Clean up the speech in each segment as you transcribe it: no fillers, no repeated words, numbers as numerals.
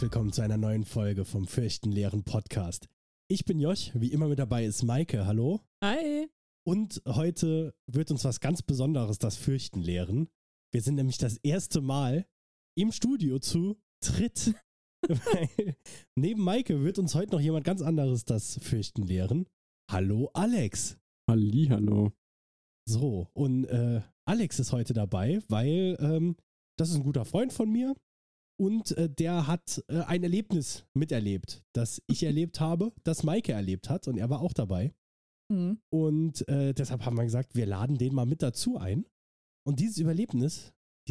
willkommen zu einer neuen Folge vom Fürchtenleeren Podcast. Ich bin Josh, wie immer mit dabei ist Maike, hallo. Hi. Und heute wird uns was ganz Besonderes, das Fürchten lehren. Wir sind nämlich das erste Mal im Studio zu dritt. Neben Maike wird uns heute noch jemand ganz anderes das Fürchten lehren. Hallo Alex. Hallihallo. So, und Alex ist heute dabei, weil das ist ein guter Freund von mir. Und der hat ein Erlebnis miterlebt, das ich erlebt habe, das Maike erlebt hat, und er war auch dabei. Mhm. Und deshalb haben wir gesagt, wir laden den mal mit dazu ein. Und dieses Überlebnis,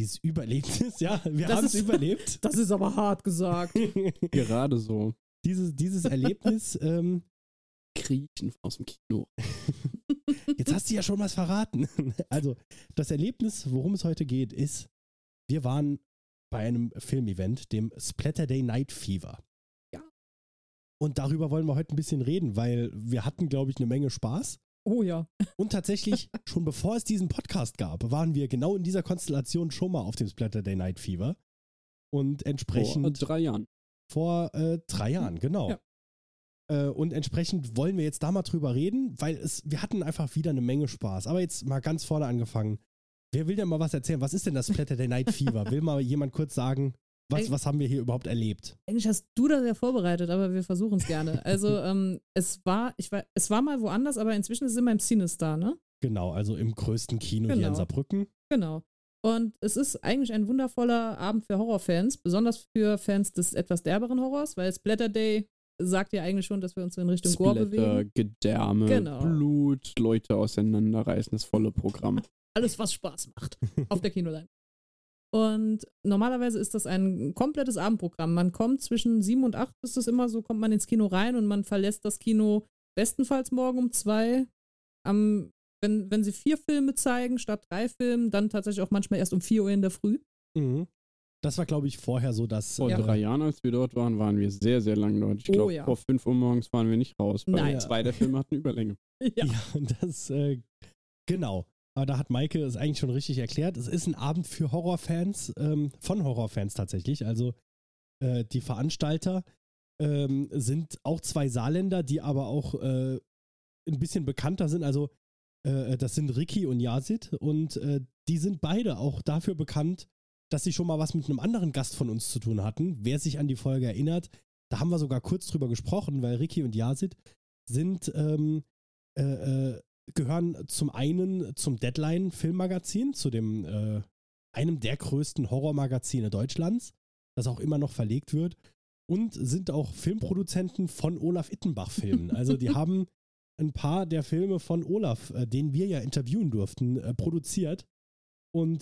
ja, wir haben es überlebt. Das ist aber hart gesagt. Gerade so. Dieses Erlebnis, Kriechen aus dem Kino. jetzt hast du ja schon was verraten. Also, das Erlebnis, worum es heute geht, ist, wir waren bei einem Filmevent, dem Splatter Day Night Fever. Ja. Und darüber wollen wir heute ein bisschen reden, weil wir hatten, glaube ich, eine Menge Spaß. Oh ja. Und tatsächlich, schon bevor es diesen Podcast gab, waren wir genau in dieser Konstellation schon mal auf dem Splatter Day Night Fever. Und entsprechend... Vor 3 Jahren. Vor 3 Jahren, genau. Ja. Und entsprechend wollen wir jetzt da mal drüber reden, weil wir hatten einfach wieder eine Menge Spaß. Aber jetzt mal ganz vorne angefangen. Wer will denn mal was erzählen? Was ist denn das Splatter Day Night Fever? Will mal jemand kurz sagen, was haben wir hier überhaupt erlebt? Eigentlich hast du das ja vorbereitet, aber wir versuchen es gerne. Also es war mal woanders, aber inzwischen ist es immer im Cinestar, ne? Genau, also im größten Kino hier in Saarbrücken. Genau. Und es ist eigentlich ein wundervoller Abend für Horrorfans, besonders für Fans des etwas derberen Horrors, weil Splatter Day sagt ja eigentlich schon, dass wir uns so in Richtung Gore bewegen. Gedärme, Genau. Blut, Leute auseinanderreißen, das volle Programm. Alles, was Spaß macht auf der Kinoleinwand. Und normalerweise ist das ein komplettes Abendprogramm. Man kommt zwischen 7 und 8, ist es immer so, kommt man ins Kino rein und man verlässt das Kino bestenfalls morgen um 2. Wenn sie 4 Filme zeigen statt 3 Filmen, dann tatsächlich auch manchmal erst um 4 Uhr in der Früh. Mhm. Das war, glaube ich, vorher so, dass... Vor 3 Jahren, als wir dort waren wir sehr, sehr lang dort. Ich glaube, vor 5 Uhr morgens waren wir nicht raus, weil Nein. 2 der Filme hatten Überlänge. Ja, das, genau. Aber da hat Maike es eigentlich schon richtig erklärt. Es ist ein Abend für Horrorfans, von Horrorfans tatsächlich. Also die Veranstalter sind auch 2 Saarländer, die aber auch ein bisschen bekannter sind. Also das sind Ricky und Yazid, und die sind beide auch dafür bekannt, dass sie schon mal was mit einem anderen Gast von uns zu tun hatten. Wer sich an die Folge erinnert, da haben wir sogar kurz drüber gesprochen, weil Ricky und Yazid sind gehören zum einen zum Deadline-Filmmagazin, zu dem einem der größten Horrormagazine Deutschlands, das auch immer noch verlegt wird, und sind auch Filmproduzenten von Olaf Ittenbach-Filmen. Also die haben ein paar der Filme von Olaf, den wir ja interviewen durften, produziert. Und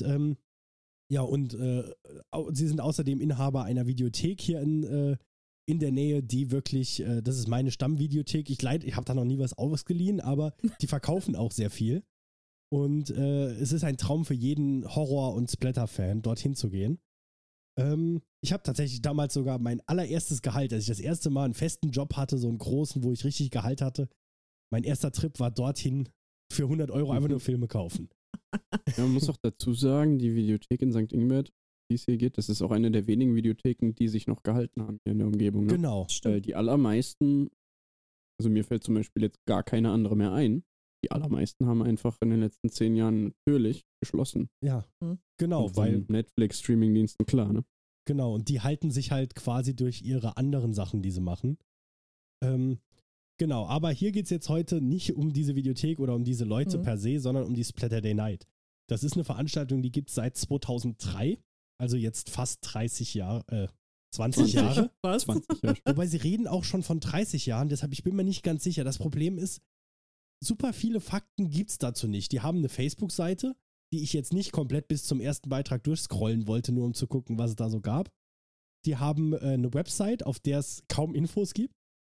sie sind außerdem Inhaber einer Videothek hier in der Nähe, die wirklich, das ist meine Stammvideothek. Ich habe da noch nie was ausgeliehen, aber die verkaufen auch sehr viel. Und es ist ein Traum für jeden Horror- und Splatter-Fan, dorthin zu gehen. Ich habe tatsächlich damals sogar mein allererstes Gehalt, als ich das erste Mal einen festen Job hatte, so einen großen, wo ich richtig Gehalt hatte. Mein erster Trip war dorthin für 100 € einfach nur Filme kaufen. Ja, man muss auch dazu sagen, die Videothek in St. Ingbert, die es hier gibt, das ist auch eine der wenigen Videotheken, die sich noch gehalten haben hier in der Umgebung. Ne? Genau. Die allermeisten, also mir fällt zum Beispiel jetzt gar keine andere mehr ein, die allermeisten haben einfach in den letzten 10 Jahren natürlich geschlossen. Ja, genau. Und weil Netflix-Streaming-Diensten, klar, ne? Genau, und die halten sich halt quasi durch ihre anderen Sachen, die sie machen. Genau, aber hier geht es jetzt heute nicht um diese Videothek oder um diese Leute per se, sondern um die Splatter Day Night. Das ist eine Veranstaltung, die gibt es seit 2003, also jetzt fast 20 Jahre. Was? 20 Jahre. Wobei sie reden auch schon von 30 Jahren, deshalb ich bin mir nicht ganz sicher. Das Problem ist, super viele Fakten gibt es dazu nicht. Die haben eine Facebook-Seite, die ich jetzt nicht komplett bis zum ersten Beitrag durchscrollen wollte, nur um zu gucken, was es da so gab. Die haben eine Website, auf der es kaum Infos gibt.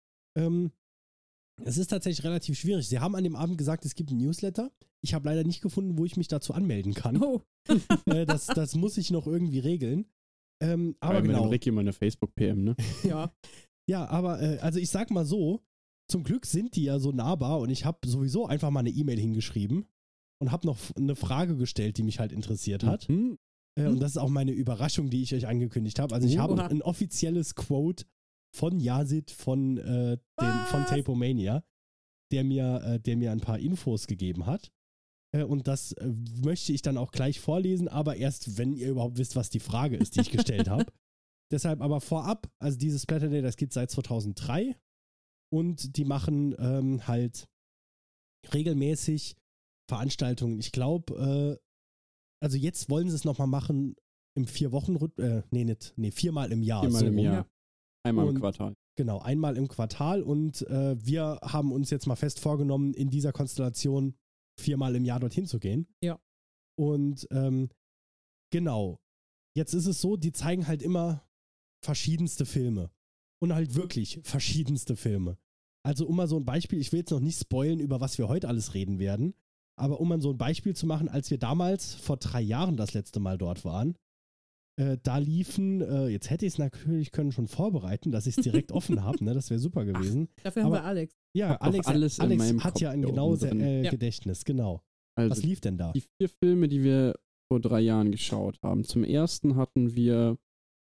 Es ist tatsächlich relativ schwierig. Sie haben an dem Abend gesagt, es gibt einen Newsletter. Ich habe leider nicht gefunden, wo ich mich dazu anmelden kann. Oh. Das muss ich noch irgendwie regeln. Aber genau. Ricky mal eine Facebook-PM, ne? Ja. Ja, aber also ich sag mal so, zum Glück sind die ja so nahbar, und ich habe sowieso einfach mal eine E-Mail hingeschrieben und habe noch eine Frage gestellt, die mich halt interessiert hat. Und das ist auch meine Überraschung, die ich euch angekündigt habe. Also ich habe ein offizielles Quote von Yazid von Tapomania, der mir ein paar Infos gegeben hat. Und das möchte ich dann auch gleich vorlesen, aber erst, wenn ihr überhaupt wisst, was die Frage ist, die ich gestellt habe. Deshalb aber vorab, also dieses Splatter Day, das gibt es seit 2003 und die machen halt regelmäßig Veranstaltungen. Ich glaube, also jetzt wollen sie es nochmal machen im 4-Mal im Jahr. Viermal im Jahr. Einmal im Quartal. Genau, einmal im Quartal und wir haben uns jetzt mal fest vorgenommen, in dieser Konstellation 4-mal im Jahr dorthin zu gehen. Ja. Und genau, jetzt ist es so, die zeigen halt immer verschiedenste Filme. Und halt wirklich verschiedenste Filme. Also um mal so ein Beispiel, ich will jetzt noch nicht spoilen, über was wir heute alles reden werden, aber um mal so ein Beispiel zu machen, als wir damals vor 3 Jahren das letzte Mal dort waren, da liefen, jetzt hätte ich es natürlich schon vorbereiten, dass ich es direkt offen habe, ne? Das wäre super gewesen. Dafür haben wir Alex. Ja, Alex hat ja ein genaues Gedächtnis, genau. Also was lief denn da? Die 4 Filme, die wir vor 3 Jahren geschaut haben. Zum ersten hatten wir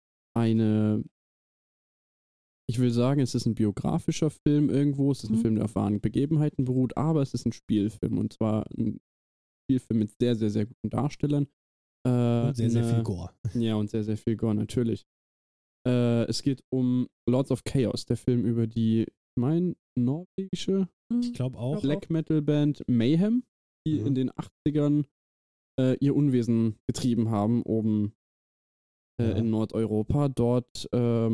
ich will sagen, es ist ein biografischer Film irgendwo, es ist ein Film, der auf wahren Begebenheiten beruht, aber es ist ein Spielfilm und zwar ein Spielfilm mit sehr, sehr, sehr guten Darstellern. Und sehr, sehr viel Gore. Ja, und sehr, sehr viel Gore, natürlich. Es geht um Lords of Chaos, der Film über die, norwegische ich glaube auch Black Metal Band Mayhem, die in den 80ern ihr Unwesen getrieben haben, oben in Nordeuropa, dort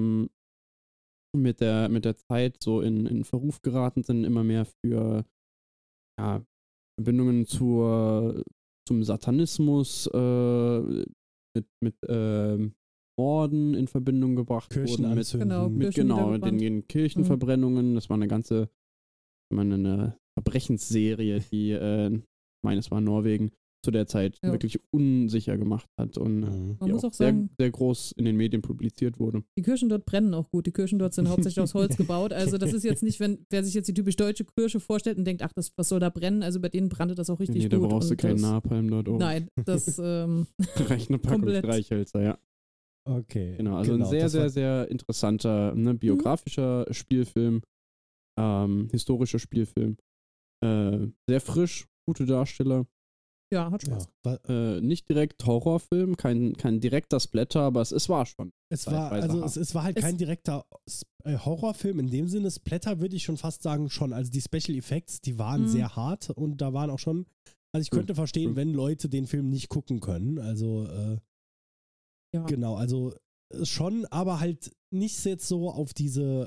mit der Zeit so in Verruf geraten sind, immer mehr für Verbindungen zum Satanismus, mit Morden in Verbindung gebracht wurden, mit den Kirchenverbrennungen. Das war eine Verbrechensserie, die, ich meine, es war Norwegen, zu der Zeit wirklich unsicher gemacht hat und man muss auch sehr, sagen, sehr groß in den Medien publiziert wurde. Die Kirchen dort brennen auch gut. Die Kirchen dort sind hauptsächlich aus Holz gebaut. Also das ist jetzt nicht, wer sich jetzt die typisch deutsche Kirche vorstellt und denkt, ach, was soll da brennen? Also bei denen brannte das auch richtig gut. Da brauchst du keinen Napalm dort oben. Nein, das reicht eine Packung Streichhölzer, ja. Okay. Genau, also ein sehr, sehr, sehr interessanter biografischer Spielfilm, historischer Spielfilm. Sehr frisch, gute Darsteller. Ja, hat Spaß. Ja. Nicht direkt Horrorfilm, kein direkter Splatter, aber es war schon. Es war halt kein direkter Horrorfilm in dem Sinne. Splatter würde ich schon fast sagen schon. Also die Special Effects, die waren sehr hart und da waren auch schon, also ich könnte verstehen, wenn Leute den Film nicht gucken können. Also genau, also schon, aber halt nicht jetzt so auf diese,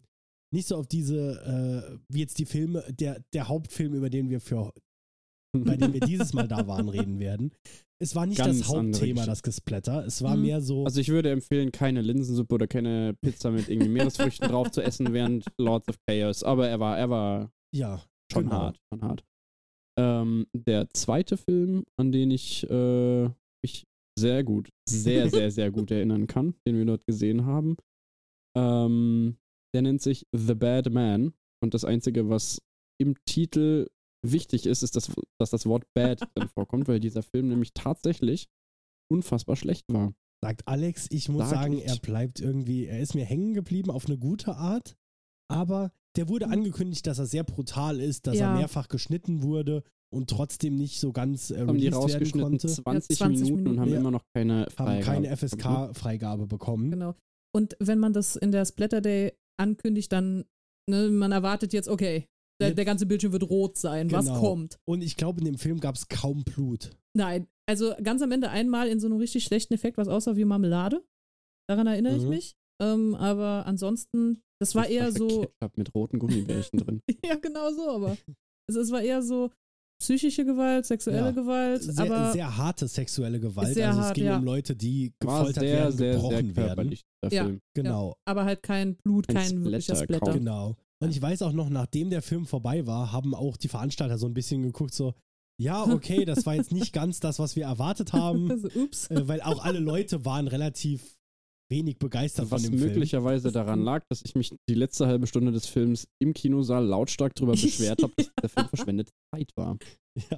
wie jetzt die Filme, der Hauptfilm, bei dem wir dieses Mal da waren, reden werden. Es war nicht Ganz das Hauptthema, das Gesplatter. Es war mehr so. Also ich würde empfehlen, keine Linsensuppe oder keine Pizza mit irgendwie Meeresfrüchten drauf zu essen während Lords of Chaos. Aber er war schon hart. Der zweite Film, an den ich mich sehr, sehr gut erinnern kann, den wir dort gesehen haben, der nennt sich The Bad Man. Und das Einzige, was im Titel wichtig ist, dass das Wort Bad dann vorkommt, weil dieser Film nämlich tatsächlich unfassbar schlecht war. Sagt Alex, ich muss sagen, er ist mir hängen geblieben auf eine gute Art, aber der wurde angekündigt, dass er sehr brutal ist, dass er mehrfach geschnitten wurde und trotzdem nicht so ganz haben die rausgeschnitten 20 Minuten und haben immer noch keine FSK-Freigabe bekommen. Genau. Und wenn man das in der Splatter Day ankündigt, dann, man erwartet jetzt, okay, der ganze Bildschirm wird rot sein. Genau. Was kommt? Und ich glaube, in dem Film gab es kaum Blut. Nein, also ganz am Ende einmal in so einem richtig schlechten Effekt, was aussah wie Marmelade. Daran erinnere ich mich. Aber ansonsten, das war eher so. Ketchup mit roten Gummibärchen drin. Ja, genau so, aber es war eher so psychische Gewalt, sexuelle Gewalt. Sehr harte sexuelle Gewalt. Es ging um Leute, die gefoltert werden, gebrochen werden. Film. Genau. Ja, aber halt kein Blut, kein wirklicher Splatter. Genau. Und ich weiß auch noch, nachdem der Film vorbei war, haben auch die Veranstalter so ein bisschen geguckt, so, ja, okay, das war jetzt nicht ganz das, was wir erwartet haben. Also, ups. Weil auch alle Leute waren relativ wenig begeistert von dem Film. Was möglicherweise daran lag, dass ich mich die letzte halbe Stunde des Films im Kinosaal lautstark darüber beschwert habe, dass der Film verschwendete Zeit war. Ja,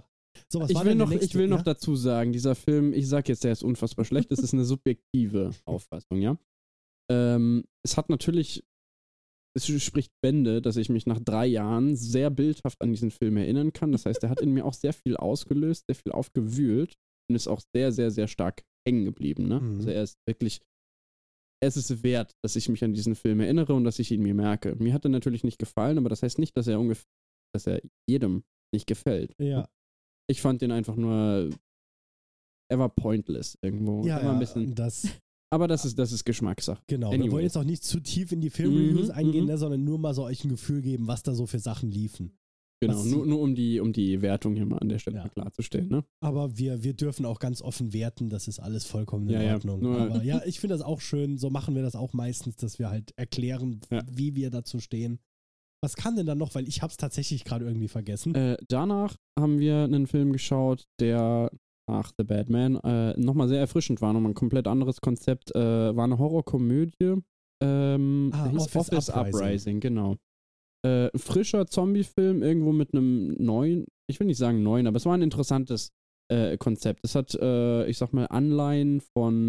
So, was Ich war will denn der noch, nächste? ich will noch Ja? dazu sagen, dieser Film, ich sag jetzt, der ist unfassbar schlecht, das ist eine subjektive Auffassung, ja. Es hat natürlich, es spricht Bände, dass ich mich nach 3 Jahren sehr bildhaft an diesen Film erinnern kann. Das heißt, er hat in mir auch sehr viel ausgelöst, sehr viel aufgewühlt und ist auch sehr, sehr, sehr stark hängen geblieben, ne? Mhm. Also er ist wirklich, es ist wert, dass ich mich an diesen Film erinnere und dass ich ihn mir merke. Mir hat er natürlich nicht gefallen, aber das heißt nicht, dass er jedem nicht gefällt. Ja, Ich fand den einfach nur, er war pointless irgendwo. ja, Er war ein ja, bisschen, das, aber das ist Geschmackssache. genau. Wir Anyway. wollen jetzt auch nicht zu tief in die Filmreviews Mhm, eingehen, mhm. ne, sondern nur mal so euch ein Gefühl geben, was da so für Sachen liefen. Genau, Was- nur um die Wertung hier mal an der Stelle Ja. mal klarzustellen, ne? Aber wir dürfen auch ganz offen werten, das ist alles vollkommen in Ja, ja, Ordnung. nur- Aber ja, ich finde das auch schön, so machen wir das auch meistens, dass wir halt erklären, Ja. wie wir dazu stehen. Was kam denn dann noch? Weil ich habe es tatsächlich gerade irgendwie vergessen. Danach haben wir einen Film geschaut, der nach The Bad Man nochmal sehr erfrischend war, nochmal ein komplett anderes Konzept. War eine Horrorkomödie. Der hieß Office Uprising. genau. Frischer Zombie-Film, irgendwo mit einem neuen, ich will nicht sagen neuen, aber es war ein interessantes Konzept. Es hat, ich sag mal, Anleihen von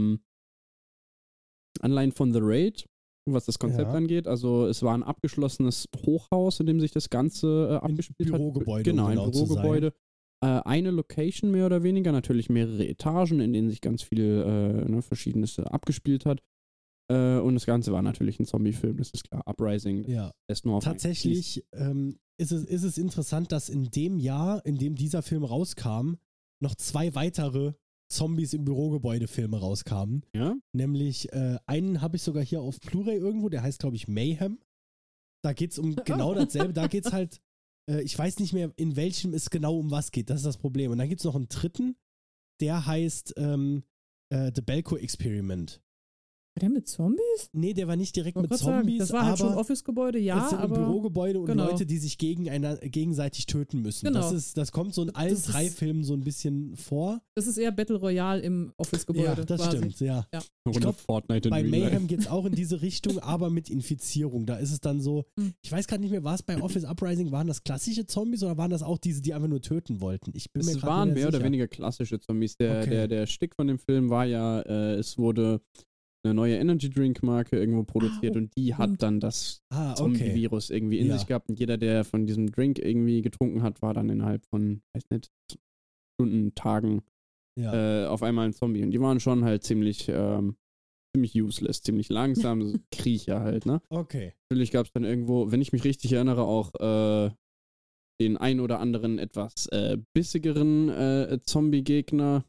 The Raid, was das Konzept Ja. angeht. Also es war ein abgeschlossenes Hochhaus, in dem sich das Ganze abgespielt Bürogebäude, hat. Genau, um ein genau zu sein. Bürogebäude. Eine Location mehr oder weniger, natürlich mehrere Etagen, in denen sich ganz viel Verschiedenes abgespielt hat. Und das Ganze war natürlich ein Zombie-Film, das ist klar. Uprising, Ja, ist nur auf tatsächlich ist es interessant, dass in dem Jahr, in dem dieser Film rauskam, noch 2 weitere Zombies im Bürogebäude-Filme rauskamen. Ja? Nämlich einen habe ich sogar hier auf Blu-ray irgendwo, der heißt, glaube ich, Mayhem. Da geht es um genau dasselbe. Da geht es halt, ich weiß nicht mehr, in welchem es genau um was geht. Das ist das Problem. Und dann gibt es noch einen dritten, der heißt The Belko Experiment. War der mit Zombies? Nee, der war nicht direkt Ich wollte mit gerade sagen, Zombies, das war halt schon aber Office-Gebäude, es ja, sind im aber Bürogebäude und genau. Leute, die sich gegenseitig töten müssen. Genau. Das kommt so in allen Das 3 ist- Filmen so ein bisschen vor. das ist eher Battle Royale im Office-Gebäude. Ja, das quasi. stimmt, ja. Runde glaub, Fortnite in Bei Real Mayhem Life. geht es auch in diese Richtung, aber mit Infizierung. Da ist es dann so, ich weiß gerade nicht mehr, war es bei Office Uprising, waren das klassische Zombies oder waren das auch diese, die einfach nur töten wollten? Ich bin mir Es gerade waren nicht mehr oder sicher. weniger klassische Zombies. Okay. Der Stick von dem Film war ja, es wurde eine neue Energy Drink Marke irgendwo produziert und die hat und- dann das Okay. Zombie-Virus irgendwie in Ja. sich gehabt und jeder, der von diesem Drink irgendwie getrunken hat, war dann innerhalb von, weiß nicht, Stunden, Tagen Ja. auf einmal ein Zombie. Und die waren schon halt ziemlich useless, ziemlich langsam, so Kriecher halt, ne? Okay. Natürlich gab es dann irgendwo, wenn ich mich richtig erinnere, auch den ein oder anderen etwas bissigeren Zombie-Gegner,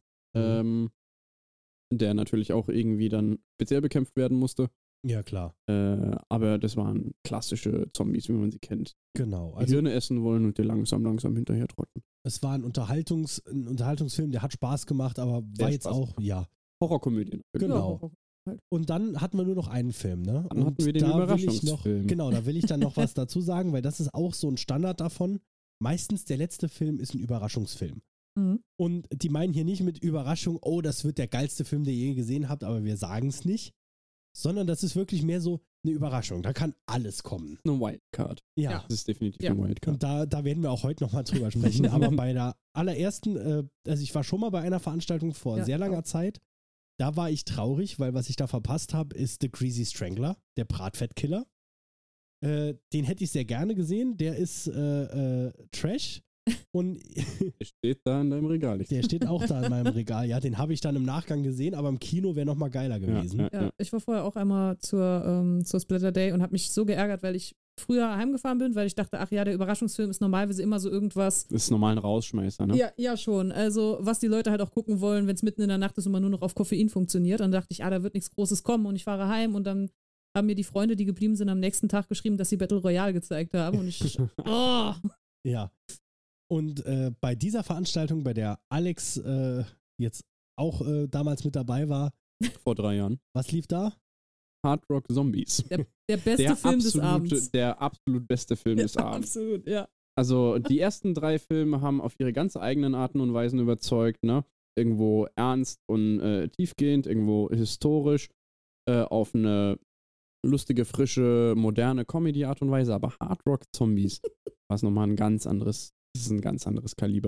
der natürlich auch irgendwie dann speziell bekämpft werden musste. Ja, klar. Aber das waren klassische Zombies, wie man sie kennt. Genau. Die Also Hirne essen wollen und dir langsam hinterher trotten. es war ein Unterhaltungsfilm, der hat Spaß gemacht, aber Der war hat jetzt Spaß auch, ja. Horrorkomödie. Genau. Und dann hatten wir nur noch einen Film, ne? Dann hatten wir den da will Überraschungsfilm. Genau, da will ich dann noch was dazu sagen, weil das ist auch so ein Standard davon. Meistens der letzte Film ist ein Überraschungsfilm. Mhm. Und die meinen hier nicht mit Überraschung, oh, das wird der geilste Film, den ihr je gesehen habt, aber wir sagen es nicht. Sondern das ist wirklich mehr so eine Überraschung. Da kann alles kommen. Eine Wildcard. Ja. Das ist definitiv Ja. eine Wildcard. Und da werden wir auch heute nochmal drüber sprechen. Aber bei der allerersten, also ich war schon mal bei einer Veranstaltung vor Ja, sehr langer auch. Zeit. Da war ich traurig, weil was ich da verpasst habe, ist The Greasy Strangler, der Bratfettkiller. Den hätte ich sehr gerne gesehen. Der ist Trash. Und Der steht da in deinem Regal. der steht auch da in meinem Regal. Ja, den habe ich dann im Nachgang gesehen, aber im Kino wäre nochmal geiler gewesen. Ja, ich war vorher auch einmal zur Splatter Day und habe mich so geärgert, weil ich früher heimgefahren bin, weil ich dachte, ach ja, der Überraschungsfilm ist normalerweise immer so irgendwas. Das ist normal ein Rausschmeißer, ne? Ja, schon. Also, was die Leute halt auch gucken wollen, wenn es mitten in der Nacht ist und man nur noch auf Koffein funktioniert. Dann dachte ich, da wird nichts Großes kommen und ich fahre heim und dann haben mir die Freunde, die geblieben sind, am nächsten Tag geschrieben, dass sie Battle Royale gezeigt haben und ich, oh, Ja. Und bei dieser Veranstaltung, bei der Alex jetzt auch damals mit dabei war, Vor 3 Jahren. was lief da? Hard Rock Zombies. der beste Film des Abends. Der absolut beste Film des Ja, Abends. absolut, ja. Also die ersten 3 Filme haben auf ihre ganz eigenen Arten und Weisen überzeugt, ne? Irgendwo ernst und tiefgehend, irgendwo historisch, auf eine lustige, frische, moderne Comedy-Art und Weise, aber Hard Rock Zombies war es nochmal ein ganz anderes Kaliber.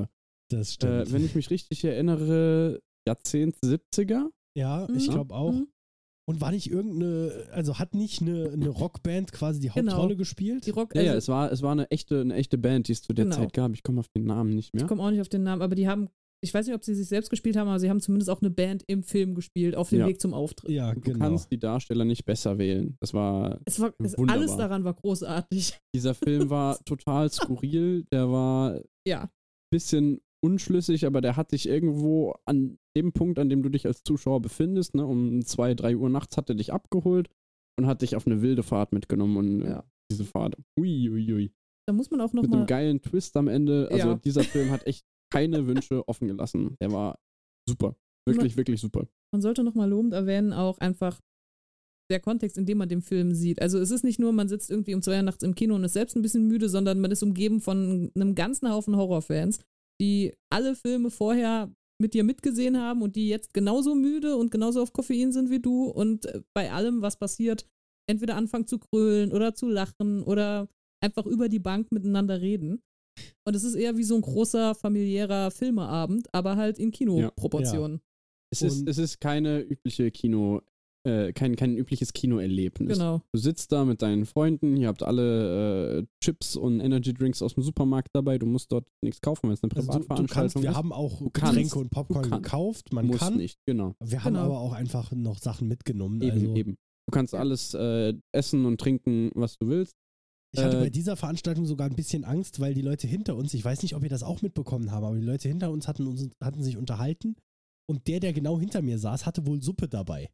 Das stimmt. Wenn ich mich richtig erinnere, Jahrzehnt 70er. Ja, ich glaube auch. Mhm. Und war nicht hat nicht eine Rockband quasi die Hauptrolle Genau. gespielt? Die Rock, Ja, also, es war eine echte Band, die es zu der Genau. Zeit gab. Ich komme auf den Namen nicht mehr. ich komme auch nicht auf den Namen, aber die haben, ich weiß nicht, ob sie sich selbst gespielt haben, aber sie haben zumindest auch eine Band im Film gespielt, auf dem Ja. Weg zum Auftritt. Ja, Du genau. kannst die Darsteller nicht besser wählen. Das war wunderbar. Alles daran war großartig. Dieser Film war total skurril. Der war ein Ja, bisschen unschlüssig, aber der hat dich irgendwo an dem Punkt, an dem du dich als Zuschauer befindest, ne, um 2, 3 Uhr nachts hat er dich abgeholt und hat dich auf eine wilde Fahrt mitgenommen. Und Ja. diese Fahrt, ui. da muss man auch Mit einem nochmal, geilen Twist am Ende. Also Ja. dieser Film hat echt keine Wünsche offen gelassen. Der war super. Wirklich, wirklich super. man sollte nochmal lobend erwähnen, auch einfach der Kontext, in dem man den Film sieht. Also es ist nicht nur, man sitzt irgendwie um 2 Uhr nachts im Kino und ist selbst ein bisschen müde, sondern man ist umgeben von einem ganzen Haufen Horrorfans, die alle Filme vorher mit dir mitgesehen haben und die jetzt genauso müde und genauso auf Koffein sind wie du und bei allem, was passiert, entweder anfangen zu grölen oder zu lachen oder einfach über die Bank miteinander reden. Und es ist eher wie so ein großer familiärer Filmeabend, aber halt in Kinoproportionen. Es ist keine übliche kein übliches Kinoerlebnis. Genau. Du sitzt da mit deinen Freunden, ihr habt alle Chips und Energy Drinks aus dem Supermarkt dabei, du musst dort nichts kaufen, weil es eine Also Privatveranstaltung wir ist. haben auch kannst. Getränke und Popcorn gekauft. Man musst kann. nicht, genau. Wir haben Genau. aber auch einfach noch Sachen mitgenommen. Also, Eben. Du kannst alles essen und trinken, was du willst. ich hatte bei dieser Veranstaltung sogar ein bisschen Angst, weil die Leute hinter uns, ich weiß nicht, ob ihr das auch mitbekommen habt, aber die Leute hinter uns hatten sich unterhalten und der genau hinter mir saß, hatte wohl Suppe dabei.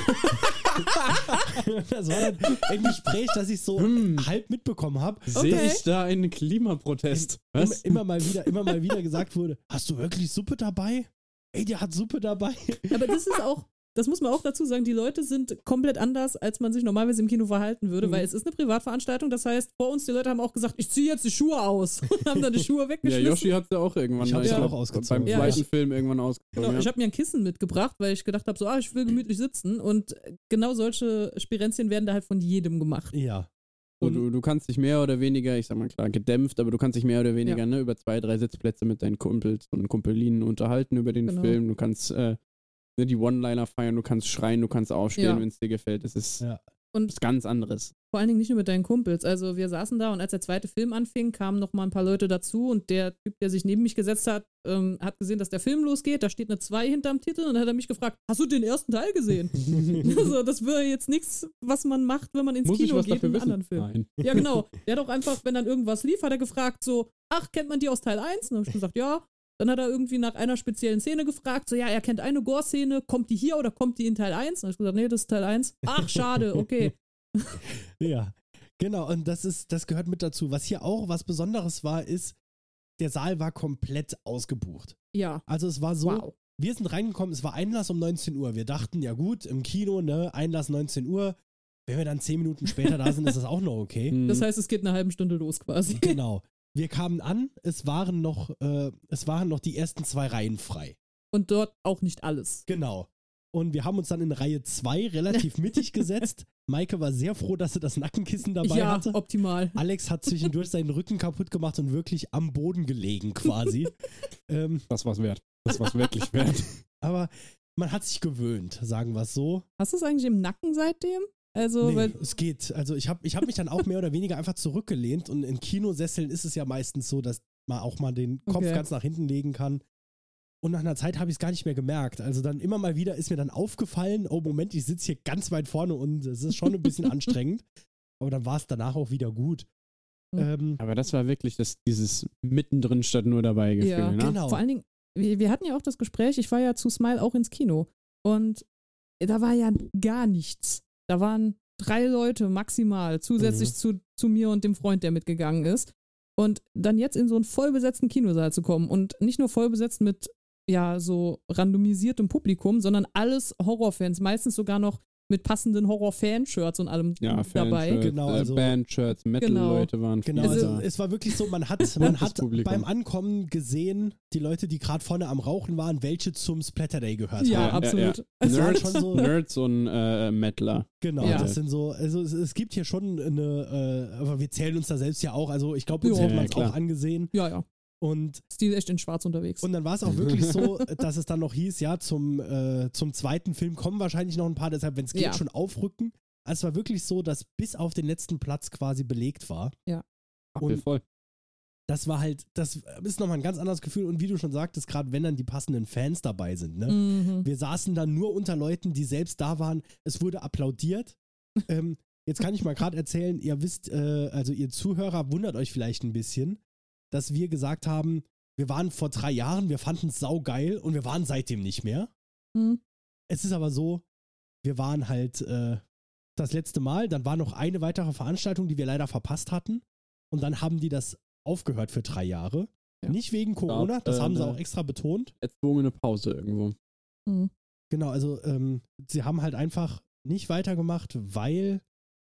Das war dann ein Gespräch, das ich so halb mitbekommen habe. Sehe Okay. ich da einen Klimaprotest? Was? Immer mal wieder gesagt wurde, hast du wirklich Suppe dabei? Ey, der hat Suppe dabei. Aber das ist auch, das muss man auch dazu sagen, die Leute sind komplett anders, als man sich normalerweise im Kino verhalten würde, weil es ist eine Privatveranstaltung, das heißt, vor uns, die Leute haben auch gesagt, ich ziehe jetzt die Schuhe aus und haben dann die Schuhe Ja, weggeschmissen. Yoshi hat sie auch irgendwann Ich hab sie glaub, auch ausgezogen. beim Ja, zweiten ich- Film irgendwann ausgezogen. Genau, ich habe mir ein Kissen mitgebracht, weil ich gedacht habe, so, ich will gemütlich sitzen und genau solche Spirenzchen werden da halt von jedem gemacht. Ja. Und du kannst dich mehr oder weniger, ich sag mal klar, gedämpft, aber du kannst dich mehr oder weniger Ja. über 2, 3 Sitzplätze mit deinen Kumpels und Kumpelinen unterhalten über den Genau. Film. Du kannst die One-Liner feiern, du kannst schreien, du kannst aufstehen, Ja. wenn es dir gefällt. Das ist Ja. was ganz anderes. Vor allen Dingen nicht nur mit deinen Kumpels. Also wir saßen da und als der zweite Film anfing, kamen noch mal ein paar Leute dazu und der Typ, der sich neben mich gesetzt hat, hat gesehen, dass der Film losgeht. Da steht eine 2 hinterm Titel und dann hat er mich gefragt, hast du den ersten Teil gesehen? Also das wäre jetzt nichts, was man macht, wenn man ins Muss ich Kino was geht dafür in einen wissen? anderen Film. Nein. Ja, genau. Der hat auch einfach, wenn dann irgendwas lief, hat er gefragt so, ach, kennt man die aus Teil 1? Und dann habe ich gesagt, ja. Dann hat er irgendwie nach einer speziellen Szene gefragt, so, ja, er kennt eine Gore-Szene, kommt die hier oder kommt die in Teil 1? Dann habe ich gesagt, nee, das ist Teil 1. Ach, schade, okay. Ja, genau. Und das gehört mit dazu. Was hier auch was Besonderes war, ist, der Saal war komplett ausgebucht. Ja, Also es war so, wow. wir sind reingekommen, es war Einlass um 19 Uhr. Wir dachten, ja gut, im Kino, ne, Einlass 19 Uhr. Wenn wir dann 10 Minuten später da sind, ist das auch noch okay. Hm. Das heißt, es geht eine halbe Stunde los quasi. Genau. Wir kamen an, es waren noch die ersten 2 Reihen frei. Und dort auch nicht alles. Genau. Und wir haben uns dann in Reihe 2 relativ mittig gesetzt. Maike war sehr froh, dass sie das Nackenkissen dabei Ja, hatte. optimal. Alex hat zwischendurch seinen Rücken kaputt gemacht und wirklich am Boden gelegen quasi. Das war's wert. Das war's wirklich wert. Aber man hat sich gewöhnt, sagen wir es so. Hast du es eigentlich im Nacken seitdem? Also, Nee, weil, es geht. Also ich hab mich dann auch mehr oder weniger einfach zurückgelehnt und in Kinosesseln ist es ja meistens so, dass man auch mal den Kopf Okay. ganz nach hinten legen kann. Und nach einer Zeit habe ich es gar nicht mehr gemerkt. Also dann immer mal wieder ist mir dann aufgefallen, oh Moment, ich sitze hier ganz weit vorne und es ist schon ein bisschen anstrengend. Aber dann war es danach auch wieder gut. Mhm. Aber das war wirklich dieses mittendrin statt nur dabei Gefühl, Ja, ne? Genau. vor allen Dingen, wir hatten ja auch das Gespräch, ich war ja zu Smile auch ins Kino. Und da war ja gar nichts. Da waren 3 Leute maximal, zusätzlich zu mir und dem Freund, der mitgegangen ist. Und dann jetzt in so einen vollbesetzten Kinosaal zu kommen und nicht nur vollbesetzt mit, ja, so randomisiertem Publikum, sondern alles Horrorfans, meistens sogar noch mit passenden Horror-Fan-Shirts und allem Ja, dabei. Fanshirts, Genau, also- Bandshirts, Metal-Leute waren Genau, viele also da. es war wirklich so, man hat Publikum. beim Ankommen gesehen, die Leute, die gerade vorne am Rauchen waren, welche zum Splatter Day gehört Ja, haben. absolut. Das waren Nerds, schon so, Nerds und Metaler. genau, Ja. das sind so, also es gibt hier schon aber wir zählen uns da selbst ja auch, also ich glaube, uns Ja, hätte man es klar. auch angesehen. Ja, ja. Und Stil echt in schwarz unterwegs. Und dann war es auch wirklich so, dass es dann noch hieß, ja, zum zweiten Film kommen wahrscheinlich noch ein paar, deshalb, wenn es geht, schon aufrücken. Also es war wirklich so, dass bis auf den letzten Platz quasi belegt war. Ja. Und voll. das war halt, das ist nochmal ein ganz anderes Gefühl. Und wie du schon sagtest, gerade wenn dann die passenden Fans dabei sind, ne? Mhm. Wir saßen dann nur unter Leuten, die selbst da waren. Es wurde applaudiert. Jetzt kann ich mal gerade erzählen, ihr wisst, also ihr Zuhörer wundert euch vielleicht ein bisschen, dass wir gesagt haben, wir waren vor 3 Jahren, wir fanden es saugeil und wir waren seitdem nicht mehr. Mhm. Es ist aber so, wir waren halt das letzte Mal, dann war noch eine weitere Veranstaltung, die wir leider verpasst hatten und dann haben die das aufgehört für 3 Jahre. Ja. Nicht wegen Corona, das haben sie auch extra betont. Erzwungene Pause irgendwo. Mhm. Genau, also sie haben halt einfach nicht weitergemacht, weil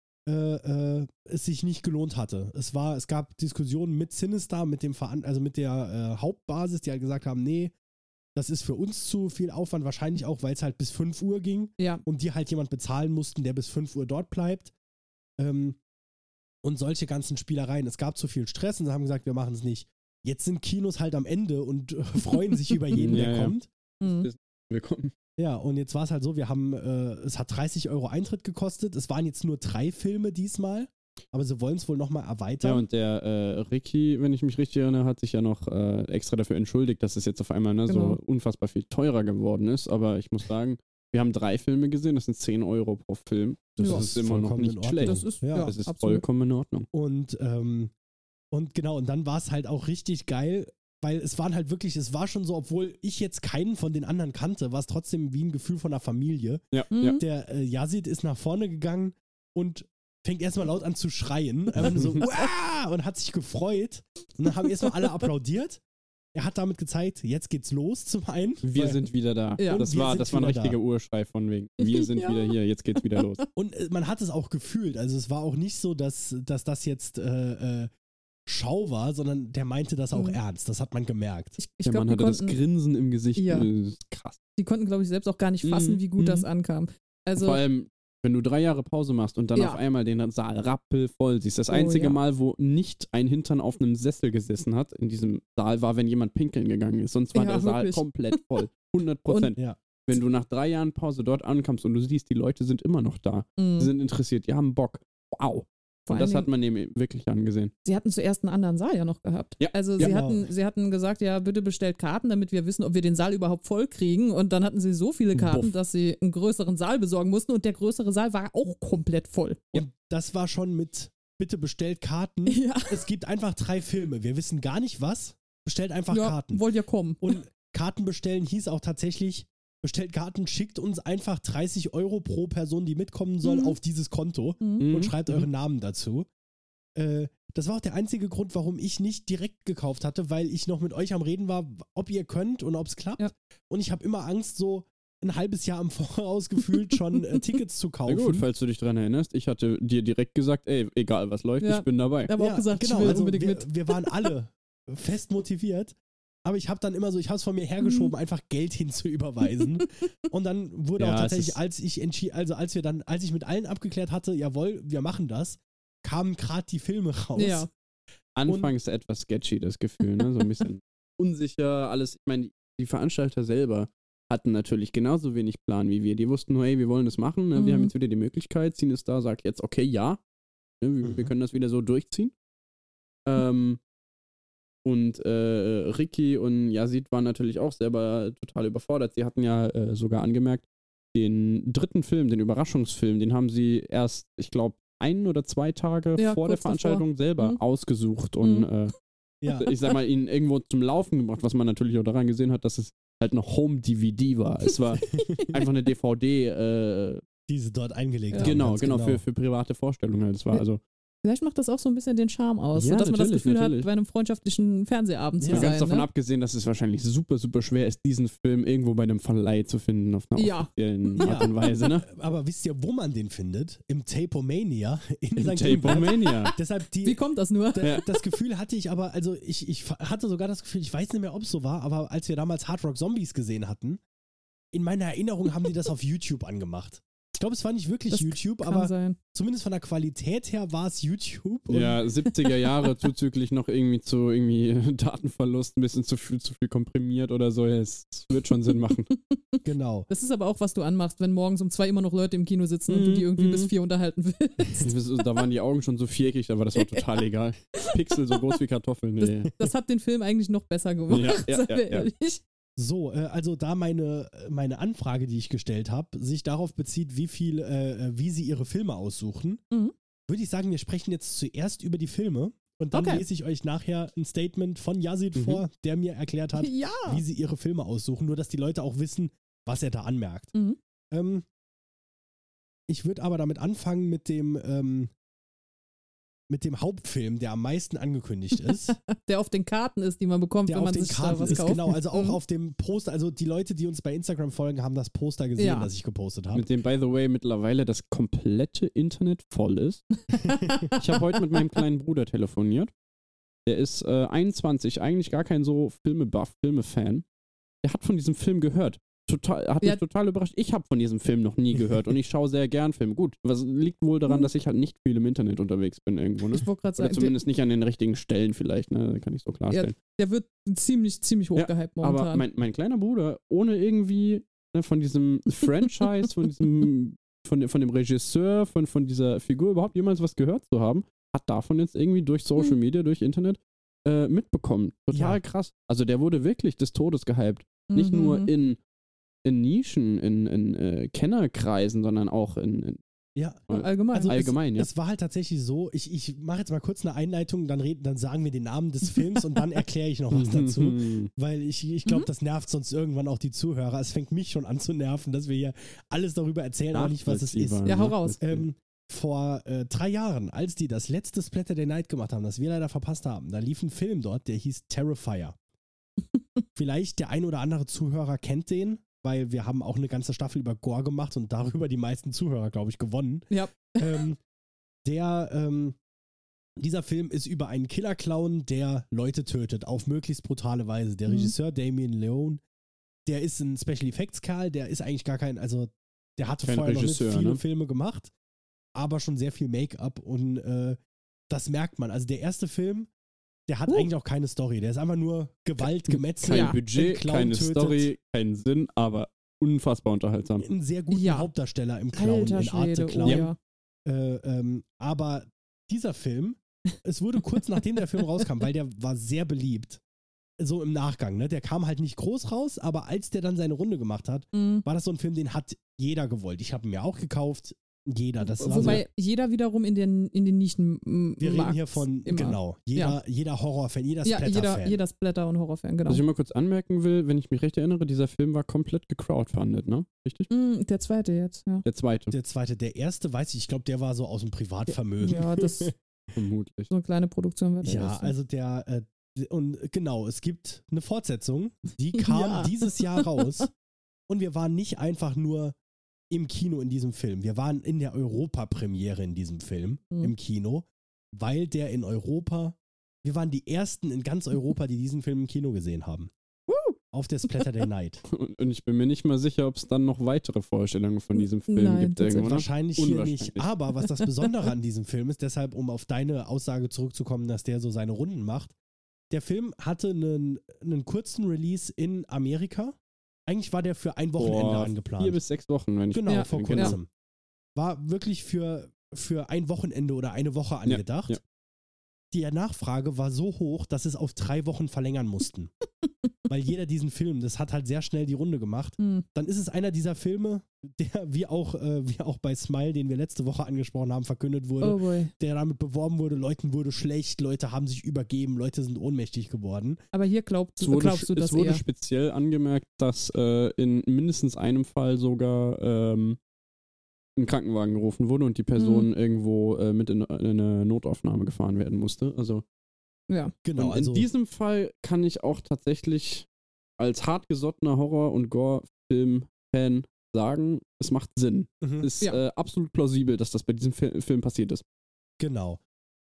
es sich nicht gelohnt hatte. Es gab Diskussionen mit Sinister, mit der Hauptbasis, die halt gesagt haben, nee, das ist für uns zu viel Aufwand, wahrscheinlich auch, weil es halt bis 5 Uhr ging Ja. und die halt jemand bezahlen mussten, der bis 5 Uhr dort bleibt. Und solche ganzen Spielereien. Es gab zu viel Stress und sie haben gesagt, wir machen es nicht. Jetzt sind Kinos halt am Ende und freuen sich über jeden, der kommt. Mhm. Willkommen. Ja, und jetzt war es halt so, wir haben, es hat 30 € Eintritt gekostet. Es waren jetzt nur 3 Filme diesmal, aber sie wollen es wohl nochmal erweitern. Ja, und der Ricky, wenn ich mich richtig erinnere, hat sich ja noch extra dafür entschuldigt, dass es jetzt auf einmal Genau. so unfassbar viel teurer geworden ist. Aber ich muss sagen, wir haben 3 Filme gesehen, das sind 10 € pro Film. Das Ja. ist immer noch Vollkommen in nicht Ordnung. schlecht. Das ist, Ja, Das ist absolut. vollkommen in Ordnung. Und genau, und dann war es halt auch richtig geil, weil es war schon so, obwohl ich jetzt keinen von den anderen kannte, war es trotzdem wie ein Gefühl von einer Familie. Ja, Mhm. ja. Der Yazid ist nach vorne gegangen und fängt erstmal laut an zu schreien. Einfach nur so, Uah! Und hat sich gefreut. Und dann haben erstmal alle applaudiert. Er hat damit gezeigt, jetzt geht's los zum einen. Wir Weil- sind wieder da. Ja. Das Wir war sind ein wieder richtiger Urschrei von wegen. Wir sind Ja. wieder hier, jetzt geht's wieder los. Und man hat es auch gefühlt. Also es war auch nicht so, dass das jetzt Schau war, sondern der meinte das auch Mhm. ernst. Das hat man gemerkt. Ich Der glaube, Mann die, hatte das konnten- Grinsen im Gesicht. Ja. Das ist krass. die konnten, glaube ich, selbst auch gar nicht fassen, Mhm. wie gut das Mhm. ankam. Also, Vor allem, wenn du 3 Jahre Pause machst und dann Ja. auf einmal den Saal rappelvoll siehst. Das Oh, einzige ja. Mal, wo nicht ein Hintern auf einem Sessel gesessen hat in diesem Saal, war, wenn jemand pinkeln gegangen ist. Sonst war Ja, der Saal wirklich. komplett voll. 100%. Ja. Wenn du nach 3 Jahren Pause dort ankommst und du siehst, die Leute sind immer noch da. mh. Sie sind interessiert, die haben Bock. Wow. Vor Und allen das hat Dingen- man eben wirklich angesehen. Sie hatten zuerst einen anderen Saal ja noch gehabt. Ja, Also ja. sie hatten gesagt, ja, bitte bestellt Karten, damit wir wissen, ob wir den Saal überhaupt voll kriegen. Und dann hatten sie so viele Karten, Buff. dass sie einen größeren Saal besorgen mussten. Und der größere Saal war auch komplett voll. Und das war schon mit, bitte bestellt Karten. Ja, Es gibt einfach 3 Filme. Wir wissen gar nicht was. Bestellt einfach ja Karten. wollt ihr kommen. Und Karten bestellen hieß auch tatsächlich, bestellt Karten, schickt uns einfach 30 € pro Person, die mitkommen soll, Mhm. auf dieses Konto Mhm. und schreibt euren Namen dazu. Das war auch der einzige Grund, warum ich nicht direkt gekauft hatte, weil ich noch mit euch am Reden war, ob ihr könnt und ob es klappt. Ja. Und ich habe immer Angst, so ein halbes Jahr im Voraus gefühlt schon Tickets zu Na kaufen. gut, falls du dich dran erinnerst, ich hatte dir direkt gesagt, ey, egal was läuft, Ja. ich bin dabei. Ich habe auch gesagt, genau, ich will also unbedingt wir, mit. wir waren alle fest motiviert. Aber ich habe dann immer so, ich habe es von mir hergeschoben, einfach Geld hinzuüberweisen. Und dann wurde Ja, auch es tatsächlich, ist- als ich mit allen abgeklärt hatte, jawohl, wir machen das, kamen gerade die Filme raus. Ja. Anfangs etwas sketchy, das Gefühl, ne? So ein bisschen unsicher, alles. Ich meine, die Veranstalter selber hatten natürlich genauso wenig Plan wie wir. Die wussten nur, hey, wir wollen das machen, ne? Wir Mhm. haben jetzt wieder die Möglichkeit, Sinister sagt jetzt, okay, ja, ne? Wir können das wieder so durchziehen. Und Ricky und Yazid waren natürlich auch selber total überfordert. Sie hatten ja sogar angemerkt, den 3. Film, den Überraschungsfilm, den haben sie erst, ich glaube, 1 oder 2 Tage Ja, vor der kurz davor. Veranstaltung selber Mhm. ausgesucht und Ja. ich sag mal, ihn irgendwo zum Laufen gebracht, was man natürlich auch daran gesehen hat, dass es halt eine Home-DVD war. Es war einfach eine DVD, Die sie dort eingelegt Ja. haben. genau, ganz genau, für private Vorstellungen halt. Es war also Vielleicht macht das auch so ein bisschen den Charme aus, Ja, so dass man das natürlich, Gefühl natürlich. hat, bei einem freundschaftlichen Fernsehabend zu Ja. mal sein. ganz davon ne? abgesehen, dass es wahrscheinlich super, super schwer ist, diesen Film irgendwo bei einem Verleih zu finden, auf einer Ja. offiziellen Ja. Art und Weise, ne? Aber wisst ihr, wo man den findet? Im Tapomania in Im St. Ingbert. Tapomania. Deshalb Wie kommt das nur? Das Gefühl hatte ich aber, also ich hatte sogar das Gefühl, ich weiß nicht mehr, ob es so war, aber als wir damals Hard Rock Zombies gesehen hatten, in meiner Erinnerung haben die das auf YouTube angemacht. glaube, es war nicht wirklich Das YouTube, kann aber sein. zumindest von der Qualität her war es YouTube. Und Ja, 70er Jahre zuzüglich noch irgendwie Datenverlust, ein bisschen zu viel komprimiert oder so. Ja, es wird schon Sinn machen. genau. Das ist aber auch, was du anmachst, wenn morgens um 2 immer noch Leute im Kino sitzen und du die irgendwie bis 4 unterhalten willst. Da waren die Augen schon so viereckig, aber das war total egal. Pixel so groß wie Kartoffeln. Nee. Das hat den Film eigentlich noch besser gemacht, seien wir ehrlich. So, also da meine Anfrage, die ich gestellt habe, sich darauf bezieht, wie sie ihre Filme aussuchen, würde ich sagen, wir sprechen jetzt zuerst über die Filme und dann lese ich euch nachher ein Statement von Yazid vor, der mir erklärt hat, wie sie ihre Filme aussuchen, nur dass die Leute auch wissen, was er da anmerkt. Ich würde aber damit anfangen mit dem Hauptfilm, der am meisten angekündigt ist. Der auf den Karten ist, die man bekommt, der wenn man auf den sich da Karten was ist, kauft. genau, also auch auf dem Poster, also die Leute, die uns bei Instagram folgen, haben das Poster gesehen, das ich gepostet habe. Mit dem, by the way, mittlerweile das komplette Internet voll ist. Ich habe heute mit meinem kleinen Bruder telefoniert. Der ist 21, eigentlich gar kein so Filme-Buff, Filme-Fan. Der hat von diesem Film gehört. Hat mich total überrascht. Ich habe von diesem Film noch nie gehört und ich schaue sehr gern Filme. Gut, was liegt wohl daran, dass ich halt nicht viel im Internet unterwegs bin irgendwo, ne? Ich wollte gerade sagen, oder zumindest nicht an den richtigen Stellen vielleicht, ne? Kann ich so klarstellen. Der wird ziemlich hochgehypt momentan. Aber mein kleiner Bruder, ohne irgendwie von diesem Franchise, von dem Regisseur, von dieser Figur überhaupt jemals was gehört zu haben, hat davon jetzt irgendwie durch Social Media, durch Internet mitbekommen. Total krass. Also der wurde wirklich des Todes gehypt. Nicht nur in Nischen, in Kennerkreisen, sondern auch in allgemein. Also allgemein, es war halt tatsächlich so, ich mache jetzt mal kurz eine Einleitung, dann sagen wir den Namen des Films und dann erkläre ich noch was dazu, weil ich glaube, das nervt sonst irgendwann auch die Zuhörer. Es fängt mich schon an zu nerven, dass wir hier alles darüber erzählen, aber nicht, was es ist. Ja, hau raus. Vor 3 Jahren, als die das letzte Splatter Day Night gemacht haben, das wir leider verpasst haben, da lief ein Film dort, der hieß Terrifier. Vielleicht der ein oder andere Zuhörer kennt den, weil wir haben auch eine ganze Staffel über Gore gemacht und darüber die meisten Zuhörer, glaube ich, gewonnen. Ja. Dieser Film ist über einen Killer-Clown, der Leute tötet, auf möglichst brutale Weise. Der Regisseur Damien Leone, der ist ein Special Effects-Kerl, der ist eigentlich gar kein, also der hatte kein vorher Regisseur, noch nicht viele ne? Filme gemacht, aber schon sehr viel Make-up und das merkt man. Also der erste Film, der hat eigentlich auch keine Story. Der ist einfach nur Gewalt, Gemetzel. Kein Budget, keine Story, keinen Sinn, aber unfassbar unterhaltsam. Ein sehr guter Hauptdarsteller im Clown, Alter in Art the Schwede, Clown. Aber dieser Film, es wurde kurz nachdem der Film rauskam, weil der war sehr beliebt, so im Nachgang, ne? Der kam halt nicht groß raus, aber als der dann seine Runde gemacht hat, war das so ein Film, den hat jeder gewollt. Ich habe ihn mir auch gekauft. Jeder. Das war Wobei so, jeder wiederum in den Nischen wir reden hier von, immer. genau, jeder Horrorfan, jeder Splatter-Fan. Jeder Splatter- und Horrorfan, genau. Was ich mal kurz anmerken will, wenn ich mich recht erinnere, dieser Film war komplett gecrowdfundet, ne? Richtig? Der zweite jetzt, ja. Der zweite. Der erste, weiß ich glaube, der war so aus dem Privatvermögen. Ja, das Vermutlich. so eine kleine Produktion wird Ja, also und genau, es gibt eine Fortsetzung, die kam dieses Jahr raus und wir waren nicht einfach nur im Kino in diesem Film. Wir waren in der Europa-Premiere in diesem Film im Kino, weil der in Europa, wir waren die Ersten in ganz Europa, die diesen Film im Kino gesehen haben. Auf der Splatter Day Night. Und ich bin mir nicht mal sicher, ob es dann noch weitere Vorstellungen von diesem Film gibt. Irgendwo, ne? Wahrscheinlich hier nicht. Aber was das Besondere an diesem Film ist, deshalb, um auf deine Aussage zurückzukommen, dass der so seine Runden macht, der Film hatte einen kurzen Release in Amerika. Eigentlich war der für ein Wochenende angeplant. 4 bis 6 Wochen, wenn ich Genau, vor genau. kurzem. War wirklich für ein Wochenende oder eine Woche angedacht. Ja. Die Nachfrage war so hoch, dass es auf 3 Wochen verlängern mussten. Weil jeder diesen Film, das hat halt sehr schnell die Runde gemacht. Dann ist es einer dieser Filme, der wie auch bei Smile, den wir letzte Woche angesprochen haben, verkündet wurde, der damit beworben wurde, Leuten wurde schlecht, Leute haben sich übergeben, Leute sind ohnmächtig geworden. Aber hier glaubst du das eher? Es wurde speziell angemerkt, dass in mindestens einem Fall sogar ein Krankenwagen gerufen wurde und die Person irgendwo mit in eine Notaufnahme gefahren werden musste. Also ja, genau. Und in diesem Fall kann ich auch tatsächlich als hartgesottener Horror- und Gore-Film-Fan sagen, es macht Sinn. Es ist absolut plausibel, dass das bei diesem Film passiert ist. Genau.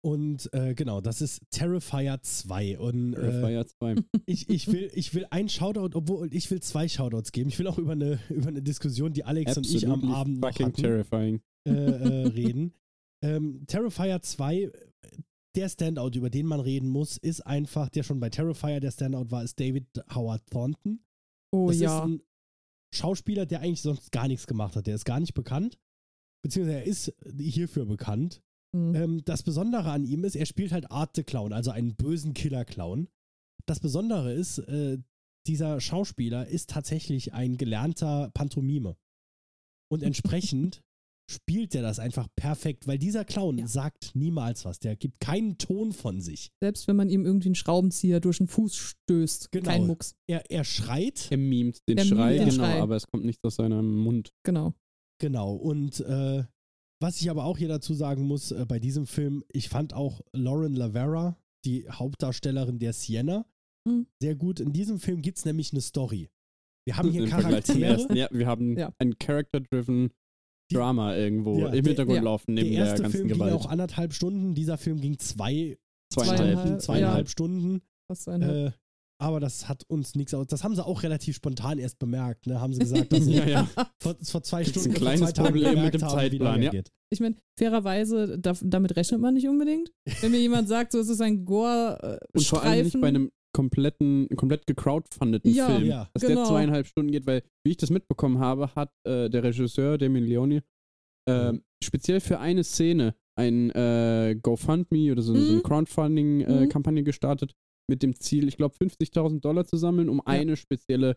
Und genau, das ist Terrifier 2. Und Terrifier 2. ich will einen Shoutout, obwohl ich will 2 Shoutouts geben. Ich will auch über eine Diskussion, die Alex und ich am Abend noch hatten, terrifying. Reden. Terrifier 2, der Standout, über den man reden muss, ist einfach, der schon bei Terrifier der Standout war, ist David Howard Thornton. Oh das ja. ist ein Schauspieler, der eigentlich sonst gar nichts gemacht hat. Der ist gar nicht bekannt, beziehungsweise er ist hierfür bekannt. Das Besondere an ihm ist, er spielt halt Art the Clown, also einen bösen Killer-Clown. Das Besondere ist, dieser Schauspieler ist tatsächlich ein gelernter Pantomime. Und entsprechend spielt er das einfach perfekt, weil dieser Clown sagt niemals was. Der gibt keinen Ton von sich. Selbst wenn man ihm irgendwie einen Schraubenzieher durch den Fuß stößt. Genau. Kein Mucks. Er schreit. Er mimt den Der Schrei, mimt den genau, Schrei. aber es kommt nichts aus seinem Mund. Genau. Genau. Und was ich aber auch hier dazu sagen muss, bei diesem Film, ich fand auch Lauren Lavera, die Hauptdarstellerin der Sienna, sehr gut. In diesem Film gibt es nämlich eine Story. Wir haben hier Im Vergleich zum Charaktere. ersten. Ja, wir haben ein Character-driven Drama irgendwo im Hintergrund laufen, neben der der erste ganzen Film Gewalt. ging auch 1,5 Stunden, dieser Film ging 2,5 2,5 Stunden. Fast 1,5. Aber das hat uns nichts aus. Das haben sie auch relativ spontan erst bemerkt. Ne? Haben sie gesagt, dass sie vor 2 Gibt's Stunden, ein kleines vor 2 Tagen Problem gemerkt mit dem haben, wie Zeitplan, lange ja. geht. Ich meine, fairerweise, damit rechnet man nicht unbedingt. Wenn mir jemand sagt, so es ist ein Gore-Streifen. Und vor allem nicht bei einem komplett gecrowdfundeten Film, Ja, dass genau. der 2,5 Stunden geht, weil, wie ich das mitbekommen habe, hat der Regisseur, Damien Leone, speziell für eine Szene ein GoFundMe oder so eine Crowdfunding-Kampagne gestartet, mit dem Ziel, ich glaube, $50.000 zu sammeln, um eine spezielle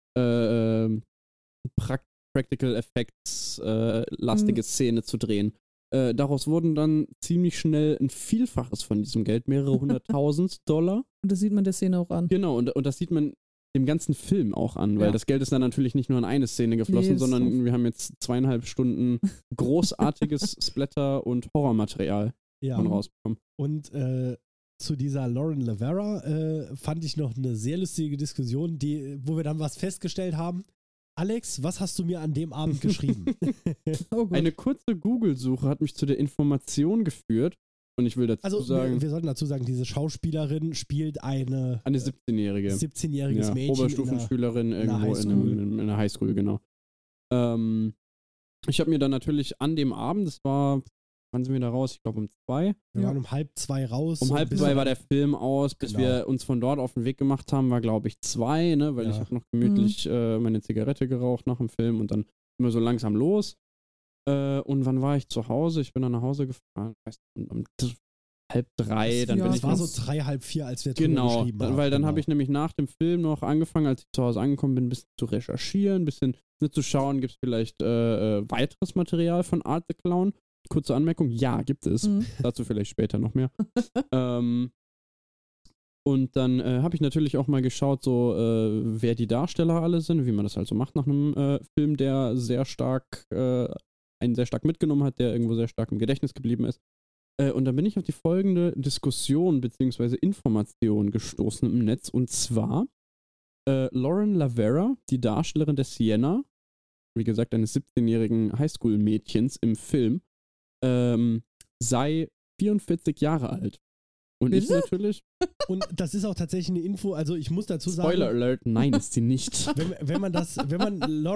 Practical Effects lastige Szene zu drehen. Daraus wurden dann ziemlich schnell ein Vielfaches von diesem Geld, mehrere $100.000. Und das sieht man der Szene auch an. Genau, und das sieht man dem ganzen Film auch an, weil das Geld ist dann natürlich nicht nur in eine Szene geflossen, sondern wir haben jetzt 2,5 Stunden großartiges Splatter- und Horrormaterial rausbekommen. Und zu dieser Lauren Lavera fand ich noch eine sehr lustige Diskussion, wo wir dann was festgestellt haben. Alex, was hast du mir an dem Abend geschrieben? Eine kurze Google-Suche hat mich zu der Information geführt. Und ich will dazu sagen. Wir sollten dazu sagen, diese Schauspielerin spielt eine 17-Jährige. 17-jähriges Mädchen. Oberstufenschülerin irgendwo in einer Highschool, genau. Ich habe mir dann natürlich an dem Abend, das war, wann sind wir da raus? Ich glaube um 2. Wir waren um 1:30 raus. Um 1:30 war der Film aus, bis wir uns von dort auf den Weg gemacht haben, war glaube ich 2, ne? Weil ich habe noch gemütlich meine Zigarette geraucht nach dem Film und dann immer so langsam los. Und wann war ich zu Hause? Ich bin dann nach Hause gefahren, um 2:30, dann bin ich. Das war so 3, halb 4, als wir drüber geschrieben haben. Weil dann habe ich nämlich nach dem Film noch angefangen, als ich zu Hause angekommen bin, ein bisschen zu recherchieren, ein bisschen zu schauen, gibt es vielleicht weiteres Material von Art the Clown. Kurze Anmerkung, ja, gibt es. Dazu vielleicht später noch mehr. Und dann habe ich natürlich auch mal geschaut, so wer die Darsteller alle sind, wie man das halt so macht nach einem Film, der sehr stark einen sehr stark mitgenommen hat, der irgendwo sehr stark im Gedächtnis geblieben ist. Und dann bin ich auf die folgende Diskussion bzw. Information gestoßen im Netz. Und zwar Lauren Lavera, die Darstellerin der Sienna, wie gesagt, eines 17-jährigen Highschool-Mädchens im Film, sei 44 Jahre alt. Und ich natürlich. Und das ist auch tatsächlich eine Info, also ich muss dazu sagen. Spoiler Alert, nein, ist sie nicht. Wenn man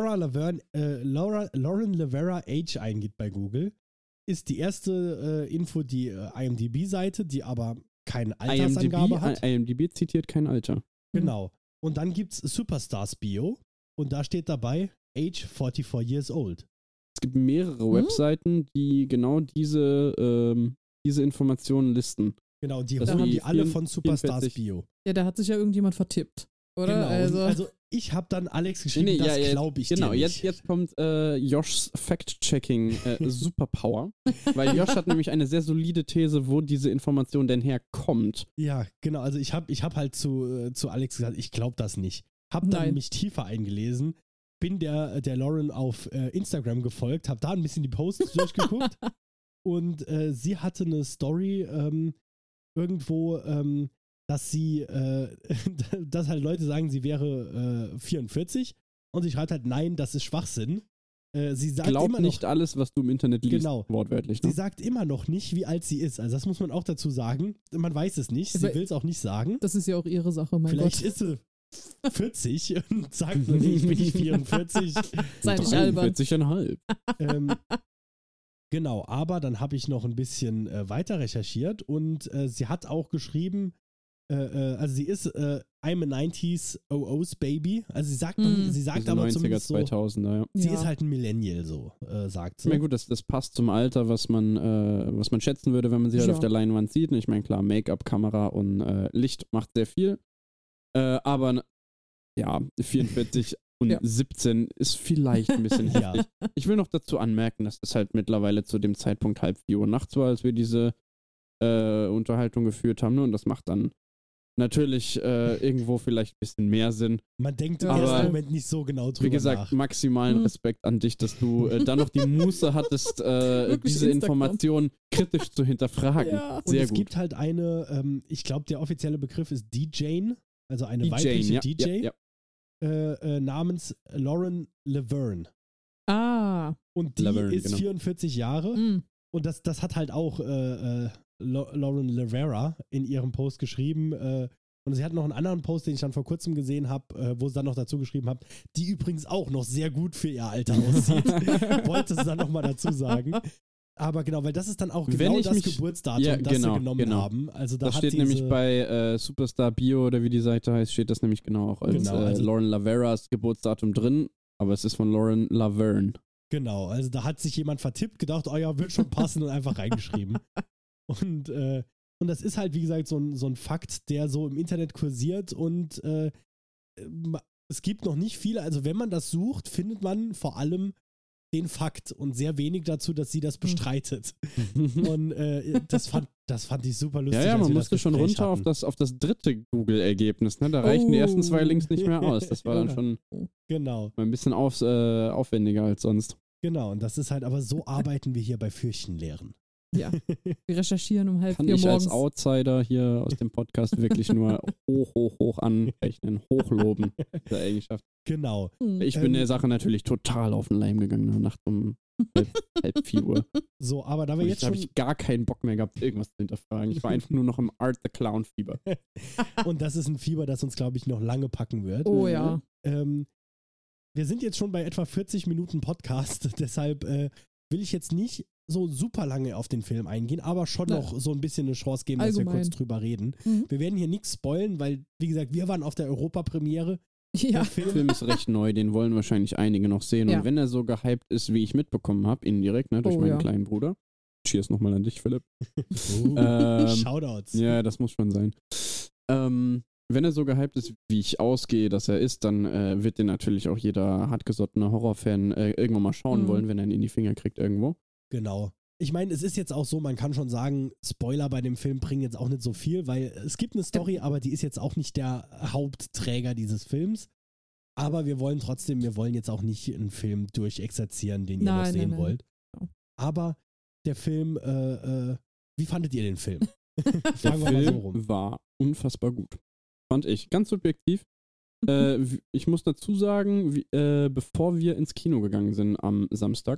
Lauren Lavera Age eingibt bei Google, ist die erste Info die IMDb-Seite, die aber keine Altersangabe hat. IMDb zitiert kein Alter. Genau. Und dann gibt es Superstars Bio und da steht dabei Age 44 years old. Es gibt mehrere Webseiten, die genau diese Informationen listen. Genau, die holen die alle von Superstars Bio. Ja, da hat sich ja irgendjemand vertippt, oder? Genau. Also ich habe dann Alex geschrieben, das glaube ich dir nicht. Jetzt kommt Joshs Fact-Checking Superpower, weil Josh hat nämlich eine sehr solide These, wo diese Information denn herkommt. Ja, genau, also ich hab halt zu Alex gesagt, ich glaube das nicht. Hab dann mich tiefer eingelesen, bin der Lauren auf Instagram gefolgt, hab da ein bisschen die Posts durchgeguckt und sie hatte eine Story irgendwo, dass sie, dass halt Leute sagen, sie wäre 44 und sie schreibt halt, nein, das ist Schwachsinn. Sie sagt Glaub immer nicht noch, alles, was du im Internet liest, Genau. wortwörtlich. sie Ne? sagt immer noch nicht, wie alt sie ist. Also das muss man auch dazu sagen. Man weiß es nicht. Sie Aber- will es auch nicht sagen. Das ist ja auch ihre Sache, mein Vielleicht Gott. ist sie 40 und sagt nur, nee, ich bin nicht 44. Sei nicht albern. 43,5. Genau, aber dann habe ich noch ein bisschen weiter recherchiert und sie hat auch geschrieben, also sie ist I'm a 90s OO's Baby. Also sie sagt, sie sagt Also aber 90er, zumindest so, 2000er, ja. sie Ja. ist halt ein Millennial, so sagt Ich sie. meine, gut, das passt zum Alter, was man schätzen würde, wenn man sie halt Ja. auf der Leinwand sieht. Ich meine, klar, Make-up, Kamera und Licht macht sehr viel. Aber ja, 44 und Ja. 17 ist vielleicht ein bisschen Ja. heftig. Ich will noch dazu anmerken, dass das halt mittlerweile zu dem Zeitpunkt 3:30 nachts war, als wir diese Unterhaltung geführt haben. Ne? Und das macht dann natürlich irgendwo vielleicht ein bisschen mehr Sinn. Man denkt im Aber- ersten Moment nicht so genau drüber Wie gesagt, nach. maximalen Respekt an dich, dass du dann noch die Muße hattest, Wirklich diese Instagram. Information kritisch zu hinterfragen. Ja. Und Sehr es gut. gibt halt eine, ich glaube, der offizielle Begriff ist DJ, also eine Die weibliche Jane, DJ, ja. namens Lauren Laverne. Ah. Und die Laverne, ist genau. 44 Jahre. Mm. Und das hat halt auch Lauren Lavera in ihrem Post geschrieben. Und sie hat noch einen anderen Post, den ich dann vor kurzem gesehen habe, wo sie dann noch dazu geschrieben hat, die übrigens auch noch sehr gut für ihr Alter aussieht. Wollte sie dann nochmal dazu sagen. Aber genau, weil das ist dann auch Wenn genau ich das mich- Geburtsdatum, Ja, das genau, sie genommen genau. haben. Also da Das hat steht diese, nämlich bei Superstar Bio oder wie die Seite heißt, steht das nämlich genau auch als Genau, also- Lauren Laveras Geburtsdatum drin, aber es ist von Lauren Laverne. Genau, also da hat sich jemand vertippt, gedacht, oh ja, wird schon passen und einfach reingeschrieben. Und das ist halt, wie gesagt, so ein Fakt, der so im Internet kursiert und es gibt noch nicht viele, also wenn man das sucht, findet man vor allem den Fakt und sehr wenig dazu, dass sie das bestreitet. Und das fand ich super lustig. Ja, als man wir das musste schon Gespräch runter hatten. auf das dritte Google-Ergebnis. Ne? Da reichen die ersten 2 Links nicht mehr aus. Das war dann Ja. schon Genau, mal ein bisschen aufwendiger als sonst. genau. Und das ist halt, aber so arbeiten wir hier bei Fürchenlehren. Ja. Wir recherchieren um 3:30 Kann Uhr ich als morgens. Outsider hier aus dem Podcast wirklich nur hoch anrechnen, hochloben, diese Eigenschaft. Genau. Hm. Ich bin der Sache natürlich total auf den Leim gegangen, ne? Nachts um halb 4 Uhr. So, aber da wir jetzt Da habe schon, ich gar keinen Bock mehr gehabt, irgendwas zu hinterfragen. Ich war einfach nur noch im Art the Clown Fieber. und das ist ein Fieber, das uns, glaube ich, noch lange packen wird. Oh ja. Wir sind jetzt schon bei etwa 40 Minuten Podcast, deshalb will ich jetzt nicht so super lange auf den Film eingehen, aber schon Nein. noch so ein bisschen eine Chance geben, dass wir Allgemein. kurz drüber reden. Mhm. Wir werden hier nichts spoilen, weil, wie gesagt, wir waren auf der Europapremiere. Ja. Der Der Film, Film ist recht neu, den wollen wahrscheinlich einige noch sehen. Ja. Und wenn er so gehypt ist, wie ich mitbekommen habe, indirekt, ne, durch Oh, meinen ja. kleinen Bruder. Cheers nochmal an dich, Philipp. Oh, Shoutouts. Ja, das muss schon sein. Wenn er so gehypt ist, wie ich ausgehe, dass er ist, dann wird den natürlich auch jeder hartgesottene Horrorfan irgendwann mal schauen Mhm. wollen, wenn er ihn in die Finger kriegt irgendwo. Genau. Ich meine, es ist jetzt auch so, man kann schon sagen, Spoiler bei dem Film bringen jetzt auch nicht so viel, weil es gibt eine Story, aber die ist jetzt auch nicht der Hauptträger dieses Films. Aber wir wollen jetzt auch nicht einen Film durchexerzieren, den ihr noch Nein, sehen nein. wollt. Ja. Aber der Film, wie fandet ihr den Film? Der Fangen wir mal so Film rum. war unfassbar gut. Fand ich. Ganz subjektiv. Ich muss dazu sagen, bevor wir ins Kino gegangen sind am Samstag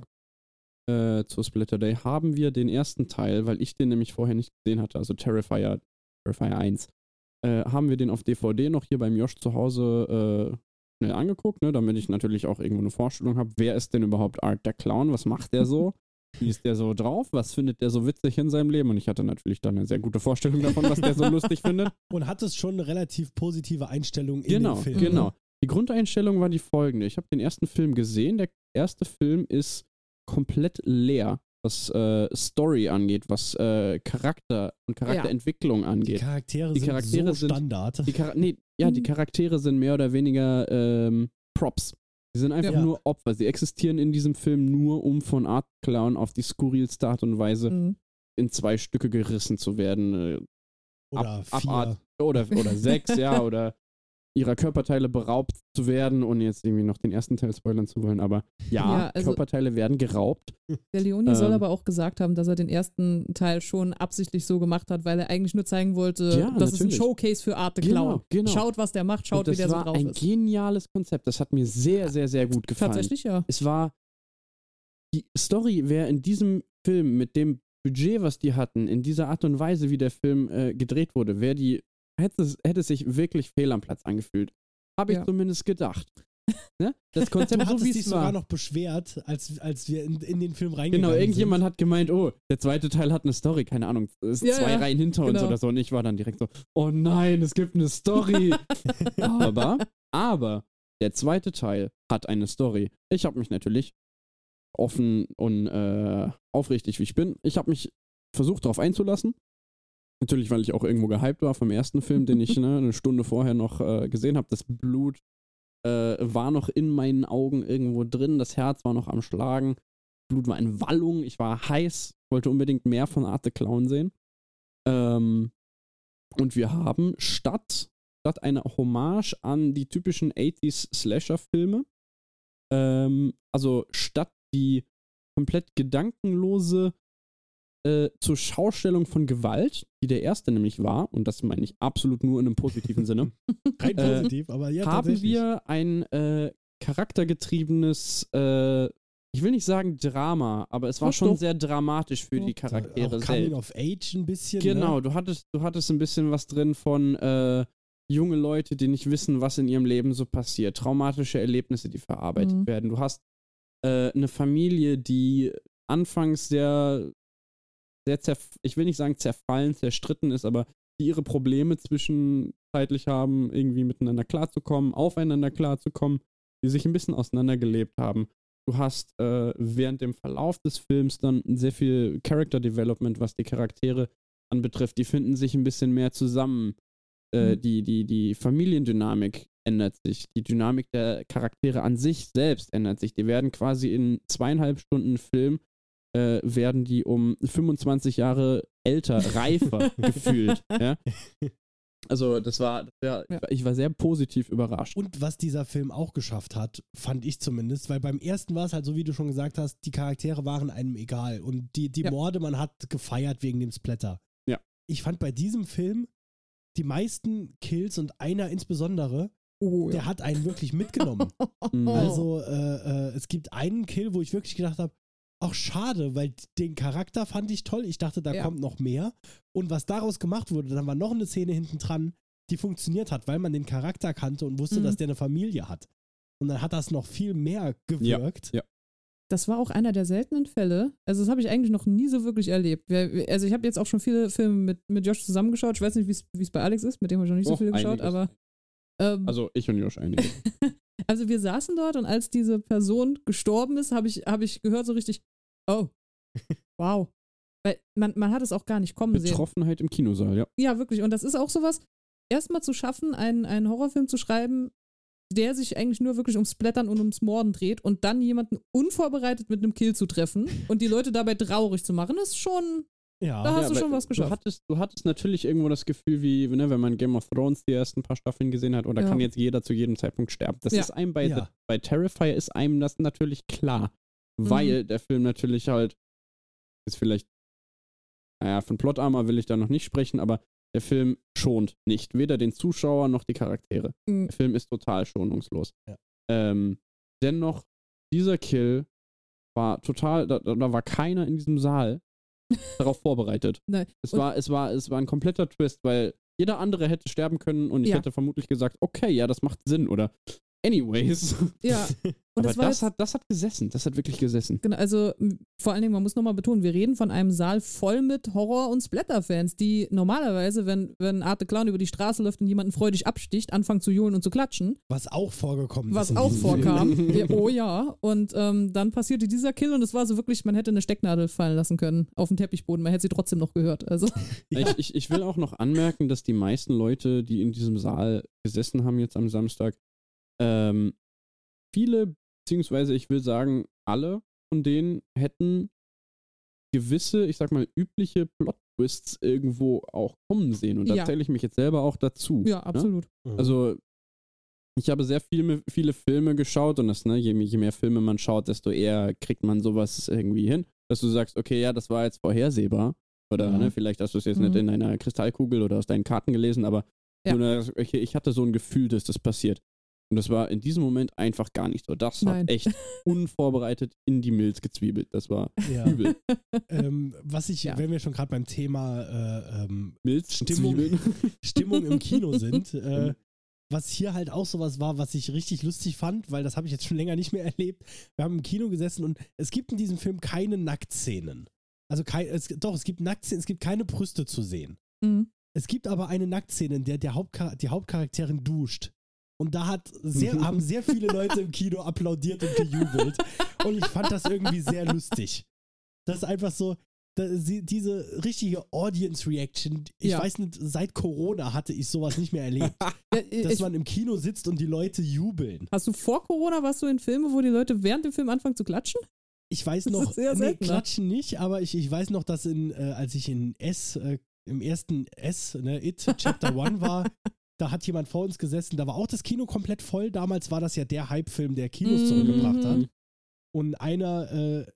zur Splitter Day, haben wir den ersten Teil, weil ich den nämlich vorher nicht gesehen hatte, also Terrifier 1, haben wir den auf DVD noch hier beim Josh zu Hause schnell angeguckt, ne, damit ich natürlich auch irgendwo eine Vorstellung habe, wer ist denn überhaupt Art der Clown, was macht der so? Wie ist der so drauf? Was findet der so witzig in seinem Leben? Und ich hatte natürlich dann eine sehr gute Vorstellung davon, was der so lustig findet. Und hattest schon eine relativ positive Einstellung in den Film. Genau. Die Grundeinstellung war die folgende. Ich habe den ersten Film gesehen. Der erste Film ist komplett leer, was Story angeht, was Charakter und Charakterentwicklung Die angeht. Charaktere Die sind Charaktere so sind- Standard. Die Charaktere sind mehr oder weniger Props. Sie sind einfach Ja. nur Opfer. Sie existieren in diesem Film nur, um von Art Clown auf die skurrilste Art und Weise Mhm. in 2 Stücke gerissen zu werden. Oder 4. Abart oder 6, ja, oder ihrer Körperteile beraubt zu werden, ohne jetzt irgendwie noch den ersten Teil spoilern zu wollen, aber Ja, also- Körperteile werden geraubt. Der Leoni soll Ähm. aber auch gesagt haben, dass er den ersten Teil schon absichtlich so gemacht hat, weil er eigentlich nur zeigen wollte, Ja, das ist ein natürlich. Showcase für Art the Clown. Genau. Schaut, was der macht, schaut, Und wie der das so war drauf ein ist. geniales Konzept. Das hat mir sehr, sehr, sehr gut gefallen. Tatsächlich, ja. Es war die Story wäre in diesem Film mit dem Budget, was die hatten, in dieser Art und Weise, wie der Film gedreht wurde, hätte es sich wirklich fehl am Platz angefühlt. Habe ich zumindest gedacht. Ne? Das Konzept, du so wie dich es sogar war. noch beschwert, als wir in den Film reingegangen Genau, irgendjemand sind. hat gemeint, oh, der zweite Teil hat eine Story, keine Ahnung, es ist 2 Reihen hinter uns oder so. Und ich war dann direkt so, oh nein, es gibt eine Story. aber der zweite Teil hat eine Story. Ich habe mich natürlich offen und aufrichtig, wie ich bin, ich habe mich versucht, darauf einzulassen. Natürlich, weil ich auch irgendwo gehypt war vom ersten Film, den ich eine Stunde vorher noch gesehen habe. Das Blut war noch in meinen Augen irgendwo drin, das Herz war noch am Schlagen, Blut war in Wallung, ich war heiß, wollte unbedingt mehr von Art the Clown sehen. Und wir haben statt einer Hommage an die typischen 80s Slasher-Filme, also statt die komplett gedankenlose zur Schaustellung von Gewalt, die der erste nämlich war, und das meine ich absolut nur in einem positiven Sinne, rein positiv, aber ja, haben wir ein charaktergetriebenes, ich will nicht sagen Drama, aber es war schon sehr dramatisch für die Charaktere auch selbst. Coming of Age ein bisschen. Genau, ne? du hattest ein bisschen was drin von junge Leute, die nicht wissen, was in ihrem Leben so passiert, traumatische Erlebnisse, die verarbeitet werden. Du hast eine Familie, die anfangs sehr ich will nicht sagen zerfallen, zerstritten ist, aber die ihre Probleme zwischenzeitlich haben, irgendwie miteinander klarzukommen, aufeinander klarzukommen, die sich ein bisschen auseinandergelebt haben. Du hast während dem Verlauf des Films dann sehr viel Character Development, was die Charaktere anbetrifft. Die finden sich ein bisschen mehr zusammen. Die Familiendynamik ändert sich. Die Dynamik der Charaktere an sich selbst ändert sich. Die werden quasi in 2,5 Stunden Film werden die um 25 Jahre älter, reifer gefühlt. Ja? Also ich war sehr positiv überrascht. Und was dieser Film auch geschafft hat, fand ich zumindest, weil beim ersten war es halt so, wie du schon gesagt hast, die Charaktere waren einem egal und die Morde, man hat gefeiert wegen dem Splatter. Ja. Ich fand bei diesem Film die meisten Kills und einer insbesondere, der hat einen wirklich mitgenommen. Also es gibt einen Kill, wo ich wirklich gedacht habe, auch schade, weil den Charakter fand ich toll. Ich dachte, da kommt noch mehr. Und was daraus gemacht wurde, dann war noch eine Szene hinten dran, die funktioniert hat, weil man den Charakter kannte und wusste, dass der eine Familie hat. Und dann hat das noch viel mehr gewirkt. Ja. Das war auch einer der seltenen Fälle. Also das habe ich eigentlich noch nie so wirklich erlebt. Also ich habe jetzt auch schon viele Filme mit Josh zusammengeschaut. Ich weiß nicht, wie es bei Alex ist. Mit dem habe ich noch nicht so viele geschaut. Aber also ich und Josh einige. Also wir saßen dort und als diese Person gestorben ist, habe ich gehört so richtig, oh, wow. Weil man hat es auch gar nicht kommen sehen. Betroffenheit im Kinosaal, ja. Ja, wirklich. Und das ist auch sowas, erstmal zu schaffen, einen Horrorfilm zu schreiben, der sich eigentlich nur wirklich ums Splattern und ums Morden dreht und dann jemanden unvorbereitet mit einem Kill zu treffen und die Leute dabei traurig zu machen, ist schon, da hast du schon was geschafft. Du hattest natürlich irgendwo das Gefühl, wie, ne, wenn man Game of Thrones die ersten paar Staffeln gesehen hat, oder kann jetzt jeder zu jedem Zeitpunkt sterben. Das ist einem bei Terrifier ist einem das natürlich klar, weil der Film natürlich halt, ist vielleicht, von Plot-Armor will ich da noch nicht sprechen, aber der Film schont nicht, weder den Zuschauer noch die Charaktere. Der Film ist total schonungslos. Ja. Dennoch, dieser Kill war total, da war keiner in diesem Saal darauf vorbereitet. Nein. Es war ein kompletter Twist, weil jeder andere hätte sterben können und ich hätte vermutlich gesagt, okay, ja, das macht Sinn oder anyways. Ja. Und aber das hat gesessen, das hat wirklich gesessen. Genau, also vor allen Dingen, man muss nochmal betonen, wir reden von einem Saal voll mit Horror- und Splatter-Fans, die normalerweise, wenn Art the Clown über die Straße läuft und jemanden freudig absticht, anfangen zu johlen und zu klatschen. Was auch vorgekommen ist. Was auch vorkam. Oh ja. Und dann passierte dieser Kill und es war so wirklich, man hätte eine Stecknadel fallen lassen können auf den Teppichboden, man hätte sie trotzdem noch gehört. Also. Ja. Ich will auch noch anmerken, dass die meisten Leute, die in diesem Saal gesessen haben jetzt am Samstag, viele, beziehungsweise ich will sagen, alle von denen hätten gewisse, ich sag mal, übliche Plot-Twists irgendwo auch kommen sehen. Und da zähle ich mich jetzt selber auch dazu. Ja, absolut. Ne? Also, ich habe sehr viele Filme geschaut und das, ne, je mehr Filme man schaut, desto eher kriegt man sowas irgendwie hin, dass du sagst, okay, ja, das war jetzt vorhersehbar. Oder ne, vielleicht hast du es jetzt nicht in deiner Kristallkugel oder aus deinen Karten gelesen, aber okay, ich hatte so ein Gefühl, dass das passiert. Und das war in diesem Moment einfach gar nicht so. Das hat echt unvorbereitet in die Milz gezwiebelt. Das war übel. Was ich, wenn wir schon gerade beim Thema Milzstimmung Stimmung im Kino sind, was hier halt auch sowas war, was ich richtig lustig fand, weil das habe ich jetzt schon länger nicht mehr erlebt. Wir haben im Kino gesessen und es gibt in diesem Film keine Nacktszenen. Also es gibt Nacktszenen, es gibt keine Brüste zu sehen. Mhm. Es gibt aber eine Nacktszene, in der die Hauptcharakterin duscht. Und da haben sehr viele Leute im Kino applaudiert und gejubelt. Und ich fand das irgendwie sehr lustig. Das ist einfach so, diese richtige Audience-Reaction. Ich weiß nicht, seit Corona hatte ich sowas nicht mehr erlebt. Dass man im Kino sitzt und die Leute jubeln. Hast du vor Corona, warst du in Filmen, wo die Leute während dem Film anfangen zu klatschen? Ich weiß noch, klatschen nicht, aber ich weiß noch, dass als ich im ersten It Chapter 1 war, da hat jemand vor uns gesessen, da war auch das Kino komplett voll. Damals war das ja der Hype-Film, der Kinos zurückgebracht hat. Und eine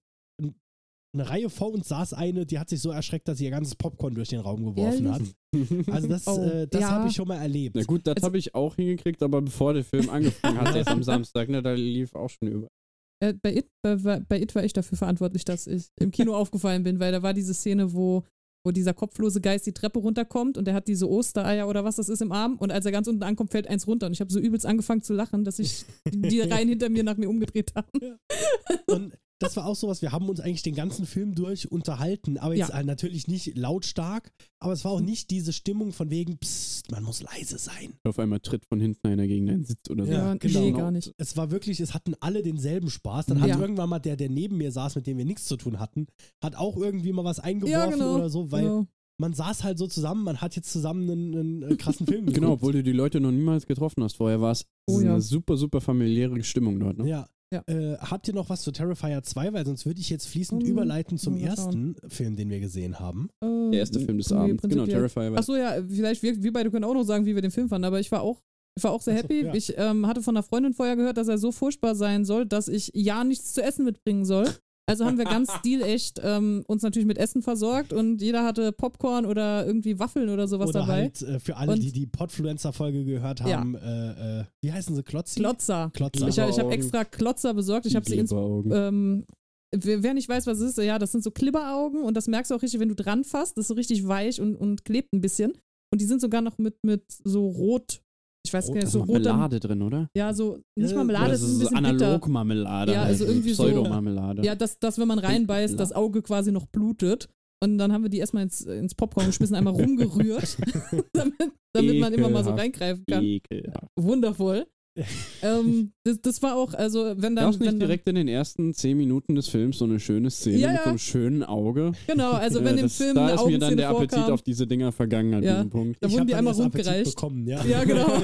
Reihe vor uns saß die hat sich so erschreckt, dass sie ihr ganzes Popcorn durch den Raum geworfen hat. Also das habe ich schon mal erlebt. Na gut, das habe ich auch hingekriegt, aber bevor der Film angefangen hat, jetzt am Samstag, ne, da lief auch schon über. Bei It war ich dafür verantwortlich, dass ich im Kino aufgefallen bin, weil da war diese Szene, wo dieser kopflose Geist die Treppe runterkommt und der hat diese Ostereier oder was das ist im Arm und als er ganz unten ankommt, fällt eins runter und ich habe so übelst angefangen zu lachen, dass sich die Reihen hinter mir nach mir umgedreht haben. Ja. Und das war auch sowas, wir haben uns eigentlich den ganzen Film durch unterhalten, aber jetzt natürlich nicht lautstark, aber es war auch nicht diese Stimmung von wegen, psst, man muss leise sein. Auf einmal tritt von hinten einer gegen einen Sitz oder so. Ja, genau. Nee, gar nicht. Es war wirklich, es hatten alle denselben Spaß. Dann hat irgendwann mal der neben mir saß, mit dem wir nichts zu tun hatten, hat auch irgendwie mal was eingeworfen oder so, weil man saß halt so zusammen, man hat jetzt zusammen einen krassen Film geguckt. Genau, obwohl du die Leute noch niemals getroffen hast. Vorher war es eine super, super familiäre Stimmung dort. Ne? Ja. Habt ihr noch was zu Terrifier 2? Weil sonst würde ich jetzt fließend überleiten zum ersten Film, den wir gesehen haben. Der erste Film des Abends, genau, Terrifier. Achso, ja, vielleicht wir beide können auch noch sagen, wie wir den Film fanden, aber ich war auch sehr happy. Ja. Ich hatte von einer Freundin vorher gehört, dass er so furchtbar sein soll, dass ich nichts zu essen mitbringen soll. Also haben wir ganz stilecht uns natürlich mit Essen versorgt und jeder hatte Popcorn oder irgendwie Waffeln oder sowas oder dabei. Halt für alle, die Podfluencer-Folge gehört haben, wie heißen sie? Klotzer. Ich habe extra Klotzer besorgt. Ich habe sie wer nicht weiß, was es ist, das sind so Klibberaugen und das merkst du auch richtig, wenn du dran fasst. Das ist so richtig weich und klebt ein bisschen. Und die sind sogar noch mit so rot. Ich weiß gar nicht, so Marmelade drin, oder? Ja, so, nicht Marmelade, das ist ein bisschen Analog-Marmelade. Ja, also irgendwie Pseudomarmelade. Ja, dass wenn man reinbeißt, das Auge quasi noch blutet. Und dann haben wir die erstmal ins Popcorn geschmissen, einmal rumgerührt, damit man immer mal so reingreifen kann. Ekelhaft. Wundervoll. Das war auch, also wenn dann... Gab's nicht direkt in den ersten 10 Minuten des Films so eine schöne Szene mit so einem schönen Auge? Genau, also wenn im Film da eine ist mir dann der Appetit vorkam, auf diese Dinger vergangen an diesem Punkt. Da wurden die einmal rumgereicht. Ja, genau.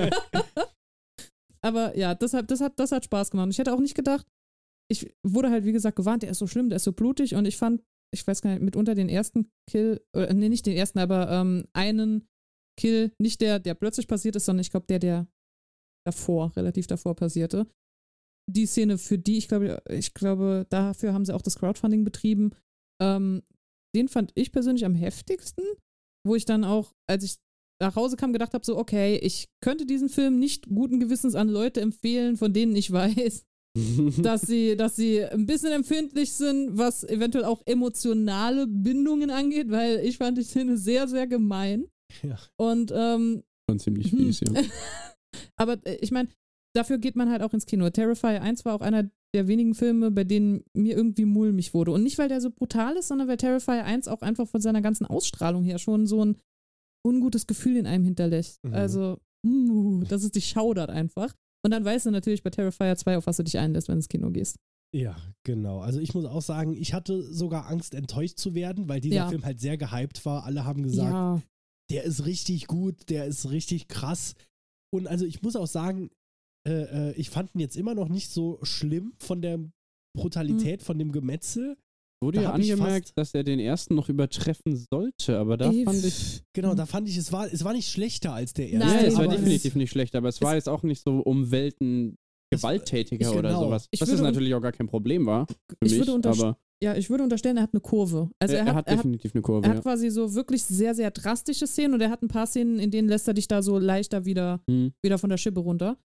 Aber ja, das hat Spaß gemacht. Ich hätte auch nicht gedacht, ich wurde halt wie gesagt gewarnt, der ist so schlimm, der ist so blutig und ich fand, ich weiß gar nicht, mitunter den ersten Kill, nicht den ersten, aber einen Kill, nicht der plötzlich passiert ist, sondern ich glaube der relativ davor passierte. Die Szene, für die, ich glaube, dafür haben sie auch das Crowdfunding betrieben. Den fand ich persönlich am heftigsten, wo ich dann auch, als ich nach Hause kam, gedacht habe, so, okay, ich könnte diesen Film nicht guten Gewissens an Leute empfehlen, von denen ich weiß, dass sie ein bisschen empfindlich sind, was eventuell auch emotionale Bindungen angeht, weil ich fand die Szene sehr, sehr gemein. Ja. Und schon ziemlich fies, ja. Aber ich meine, dafür geht man halt auch ins Kino. Terrifier 1 war auch einer der wenigen Filme, bei denen mir irgendwie mulmig wurde. Und nicht, weil der so brutal ist, sondern weil Terrifier 1 auch einfach von seiner ganzen Ausstrahlung her schon so ein ungutes Gefühl in einem hinterlässt. Mhm. Also, dass es dich schaudert einfach. Und dann weißt du natürlich bei Terrifier 2, auf was du dich einlässt, wenn du ins Kino gehst. Ja, genau. Also ich muss auch sagen, ich hatte sogar Angst, enttäuscht zu werden, weil dieser Film halt sehr gehypt war. Alle haben gesagt, der ist richtig gut, der ist richtig krass. Und also ich muss auch sagen, ich fand ihn jetzt immer noch nicht so schlimm von der Brutalität, von dem Gemetzel. Wurde ja angemerkt, dass er den ersten noch übertreffen sollte, aber da fand ich... Genau, da fand ich, es war nicht schlechter als der erste. Nein, es war definitiv nicht schlechter, aber es war jetzt auch nicht so um Welten gewalttätiger oder sowas. Was ist natürlich auch gar kein Problem war für mich, aber... Ja, ich würde unterstellen, er hat eine Kurve. Also er hat definitiv eine Kurve, Er hat quasi so wirklich sehr, sehr drastische Szenen und er hat ein paar Szenen, in denen lässt er dich da so leichter wieder von der Schippe runter.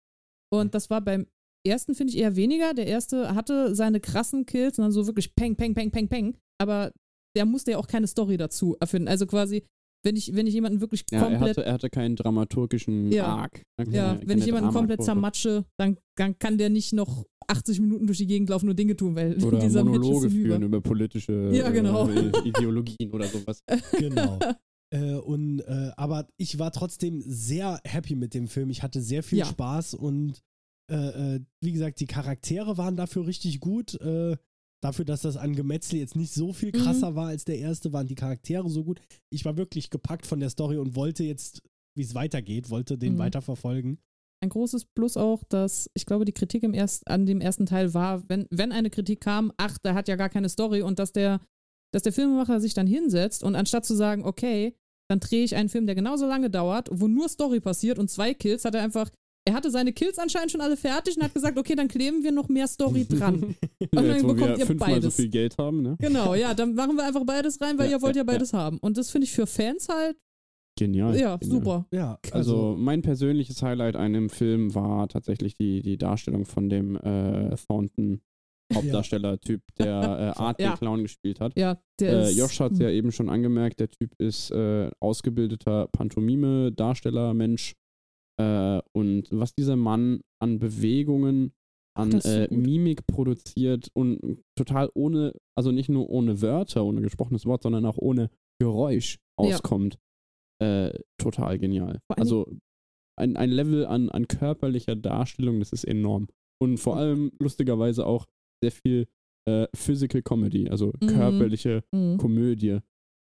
Und das war beim ersten, finde ich, eher weniger. Der erste hatte seine krassen Kills und dann so wirklich peng, peng, peng, peng, peng. Aber der musste ja auch keine Story dazu erfinden. Also quasi, wenn ich jemanden wirklich komplett... Er hatte keinen dramaturgischen Arc. Wenn ich jemanden komplett zermatsche, dann kann der nicht noch 80 Minuten durch die Gegend laufen und Dinge tun, weil oder dieser Monologe führen über politische Ideologien oder sowas. Genau. Aber ich war trotzdem sehr happy mit dem Film. Ich hatte sehr viel Spaß und wie gesagt, die Charaktere waren dafür richtig gut. Dafür, dass das an Gemetzel jetzt nicht so viel krasser war als der erste, waren die Charaktere so gut. Ich war wirklich gepackt von der Story und wollte jetzt, wie es weitergeht, wollte den weiterverfolgen. Ein großes Plus auch, dass ich glaube, die Kritik an dem ersten Teil war, wenn eine Kritik kam, ach, der hat ja gar keine Story und dass der Filmemacher sich dann hinsetzt und anstatt zu sagen, okay, dann drehe ich einen Film, der genauso lange dauert, wo nur Story passiert und 2 Kills, er hatte seine Kills anscheinend schon alle fertig und hat gesagt, okay, dann kleben wir noch mehr Story dran. Und dann jetzt, wo bekommt wir ihr 5-mal beides. so viel Geld haben, ne? Genau, ja, dann machen wir einfach beides rein, weil ihr wollt ja beides haben. Und das finde ich für Fans halt genial. Ja, genial. super. Ja, also mein persönliches Highlight an dem Film war tatsächlich die Darstellung von dem Thornton Hauptdarsteller-Typ, der Art den Clown gespielt hat. Ja, der ist... Josh hat es ja eben schon angemerkt, der Typ ist ausgebildeter Pantomime-Darsteller, Mensch. Und was dieser Mann an Bewegungen, an Mimik produziert und total ohne, also nicht nur ohne Wörter, ohne gesprochenes Wort, sondern auch ohne Geräusch auskommt. Total genial. Also ein Level an körperlicher Darstellung, das ist enorm. Und vor allem lustigerweise auch sehr viel Physical Comedy, also körperliche Komödie.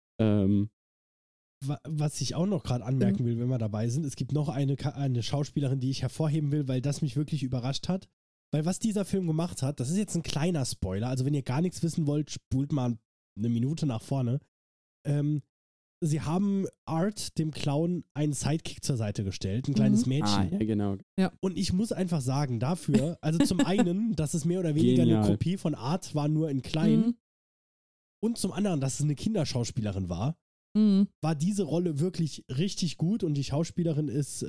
Was ich auch noch gerade anmerken will, wenn wir dabei sind, es gibt noch eine Schauspielerin, die ich hervorheben will, weil das mich wirklich überrascht hat. Weil was dieser Film gemacht hat, das ist jetzt ein kleiner Spoiler, also wenn ihr gar nichts wissen wollt, spult mal eine Minute nach vorne. Sie haben Art, dem Clown, einen Sidekick zur Seite gestellt, ein kleines Mädchen. Ja, genau. Ja. Und ich muss einfach sagen, dafür, also zum einen, dass es mehr oder weniger eine Kopie von Art war, nur in klein. Und zum anderen, dass es eine Kinderschauspielerin war. War diese Rolle wirklich richtig gut und die Schauspielerin ist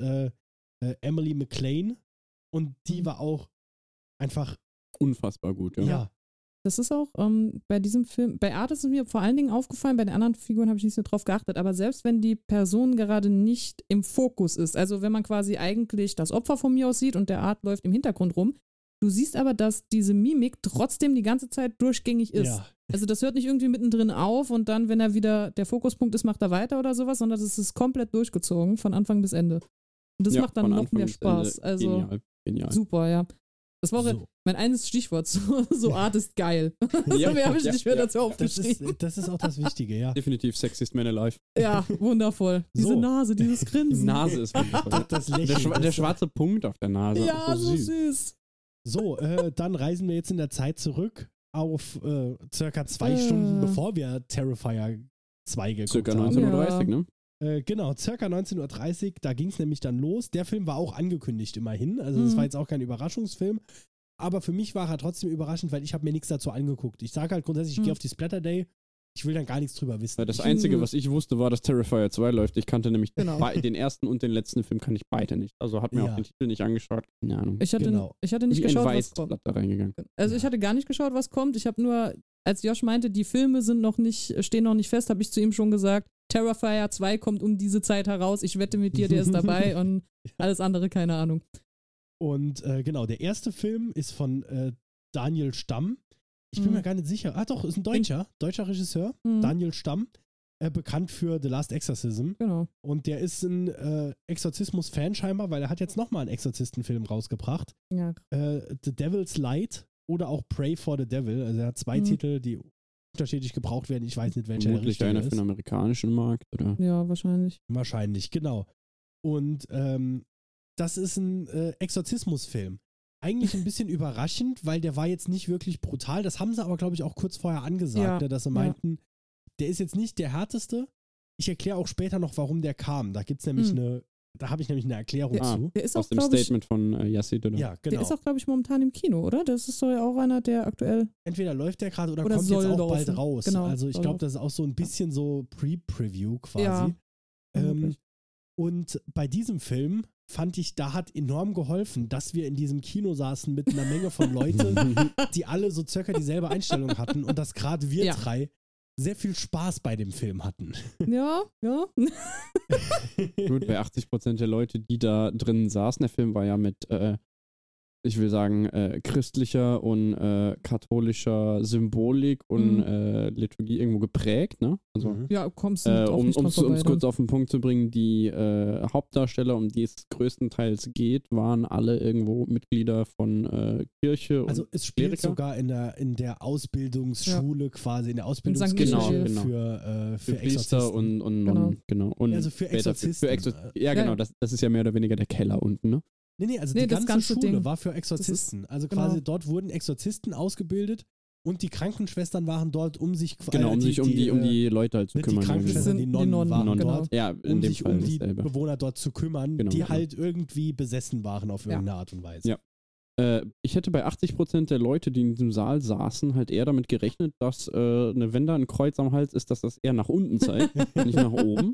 Emily McLean und die war auch einfach unfassbar gut, ja. Das ist auch bei diesem Film, bei Art ist es mir vor allen Dingen aufgefallen, bei den anderen Figuren habe ich nicht so drauf geachtet, aber selbst wenn die Person gerade nicht im Fokus ist, also wenn man quasi eigentlich das Opfer von mir aus sieht und der Art läuft im Hintergrund rum, du siehst aber, dass diese Mimik trotzdem die ganze Zeit durchgängig ist. Ja. Also das hört nicht irgendwie mittendrin auf und dann, wenn er wieder der Fokuspunkt ist, macht er weiter oder sowas, sondern das ist komplett durchgezogen, von Anfang bis Ende. Und das macht dann noch mehr Spaß. Also genial. Super, ja. Das war auch mein eines Stichwort, so Art ist geil. Ja, mehr habe ich nicht mehr dazu aufgeschrieben. Das ist auch das Wichtige, ja. Definitiv Sexiest Man Alive. Ja, wundervoll. Diese Nase, dieses Grinsen. Die Nase ist wundervoll. Das Lächeln. Der schwarze Punkt auf der Nase. Ja, so süß. So, dann reisen wir jetzt in der Zeit zurück auf circa 2 Stunden, bevor wir Terrifier 2 geguckt circa haben. 19.30 Uhr, ne? Genau, circa 19.30 Uhr, da ging es nämlich dann los. Der Film war auch angekündigt immerhin, also das war jetzt auch kein Überraschungsfilm, aber für mich war er trotzdem überraschend, weil ich habe mir nichts dazu angeguckt. Ich sage halt grundsätzlich, ich gehe auf die Splatter Day, ich will dann gar nichts drüber wissen. Das Einzige, was ich wusste, war, dass Terrifier 2 läuft. Ich kannte nämlich den ersten und den letzten Film kann ich beide nicht. Also hat mir auch den Titel nicht angeschaut. Keine Ahnung. Ich hatte nicht geschaut, was kommt. Da reingegangen. Also ich hatte gar nicht geschaut, was kommt. Ich habe nur, als Josh meinte, die Filme stehen noch nicht fest, habe ich zu ihm schon gesagt, Terrifier 2 kommt um diese Zeit heraus. Ich wette mit dir, der ist dabei und alles andere, keine Ahnung. Und genau, der erste Film ist von Daniel Stamm. Ich bin mir gar nicht sicher. Ah doch, ist ein deutscher Regisseur, Daniel Stamm, bekannt für The Last Exorcism. Genau. Und der ist ein Exorzismus-Fan scheinbar, weil er hat jetzt nochmal einen Exorzistenfilm rausgebracht. Ja. The Devil's Light oder auch Pray for the Devil. Also er hat 2 Titel, die unterschiedlich gebraucht werden. Ich weiß nicht, welcher der richtige ist. Einer für den amerikanischen Markt, oder? Ja, wahrscheinlich. Wahrscheinlich, genau. Und das ist ein Exorzismusfilm. Eigentlich ein bisschen überraschend, weil der war jetzt nicht wirklich brutal. Das haben sie aber, glaube ich, auch kurz vorher angesagt, dass sie meinten, der ist jetzt nicht der härteste. Ich erkläre auch später noch, warum der kam. Da gibt's nämlich da habe ich nämlich eine Erklärung zu. Der ist aus auch, dem Statement von Yassid, oder? Ja, genau. Der ist auch, glaube ich, momentan im Kino, oder? Das ist doch ja auch einer, der aktuell... Entweder läuft der gerade oder kommt jetzt auch bald raus. Genau, also ich glaube, das ist auch so ein bisschen so Pre-Preview quasi. Ja, und bei diesem Film fand ich, da hat enorm geholfen, dass wir in diesem Kino saßen mit einer Menge von Leuten, die alle so circa dieselbe Einstellung hatten und dass gerade wir drei sehr viel Spaß bei dem Film hatten. Ja. Gut, bei 80% der Leute, die da drin saßen, der Film war ja mit, ich will sagen, christlicher und katholischer Symbolik und Liturgie irgendwo geprägt, ne? Also, Ja, kommst du auch nicht um dran vorbei. es kurz auf den Punkt zu bringen, die Hauptdarsteller, um die es größtenteils geht, waren alle irgendwo Mitglieder von Kirche Also und es spielt Kleriker. sogar in der Ausbildungsschule quasi, in der St. Ausbildungskirche Genau. für Priester Exorzisten. und Also für später Exorzisten. ja, genau, das ist ja mehr oder weniger der Keller unten, ne? Nee, also Nee, die das ganze ganze Schule Ding. war für Exorzisten. Also genau. quasi dort wurden Exorzisten ausgebildet und die Krankenschwestern waren dort, um sich Genau, um die Leute halt zu die kümmern. Krankenschwestern, die Nonnen waren genau. dort, Ja, in um dem sich Fall um die dasselbe. Bewohner dort zu kümmern, Genau, die genau. halt irgendwie besessen waren auf irgendeine Art und Weise. Ja. Ich hätte bei 80% der Leute, die in diesem Saal saßen, halt eher damit gerechnet, dass wenn da ein Kreuz am Hals ist, dass das eher nach unten zeigt, nicht nach oben.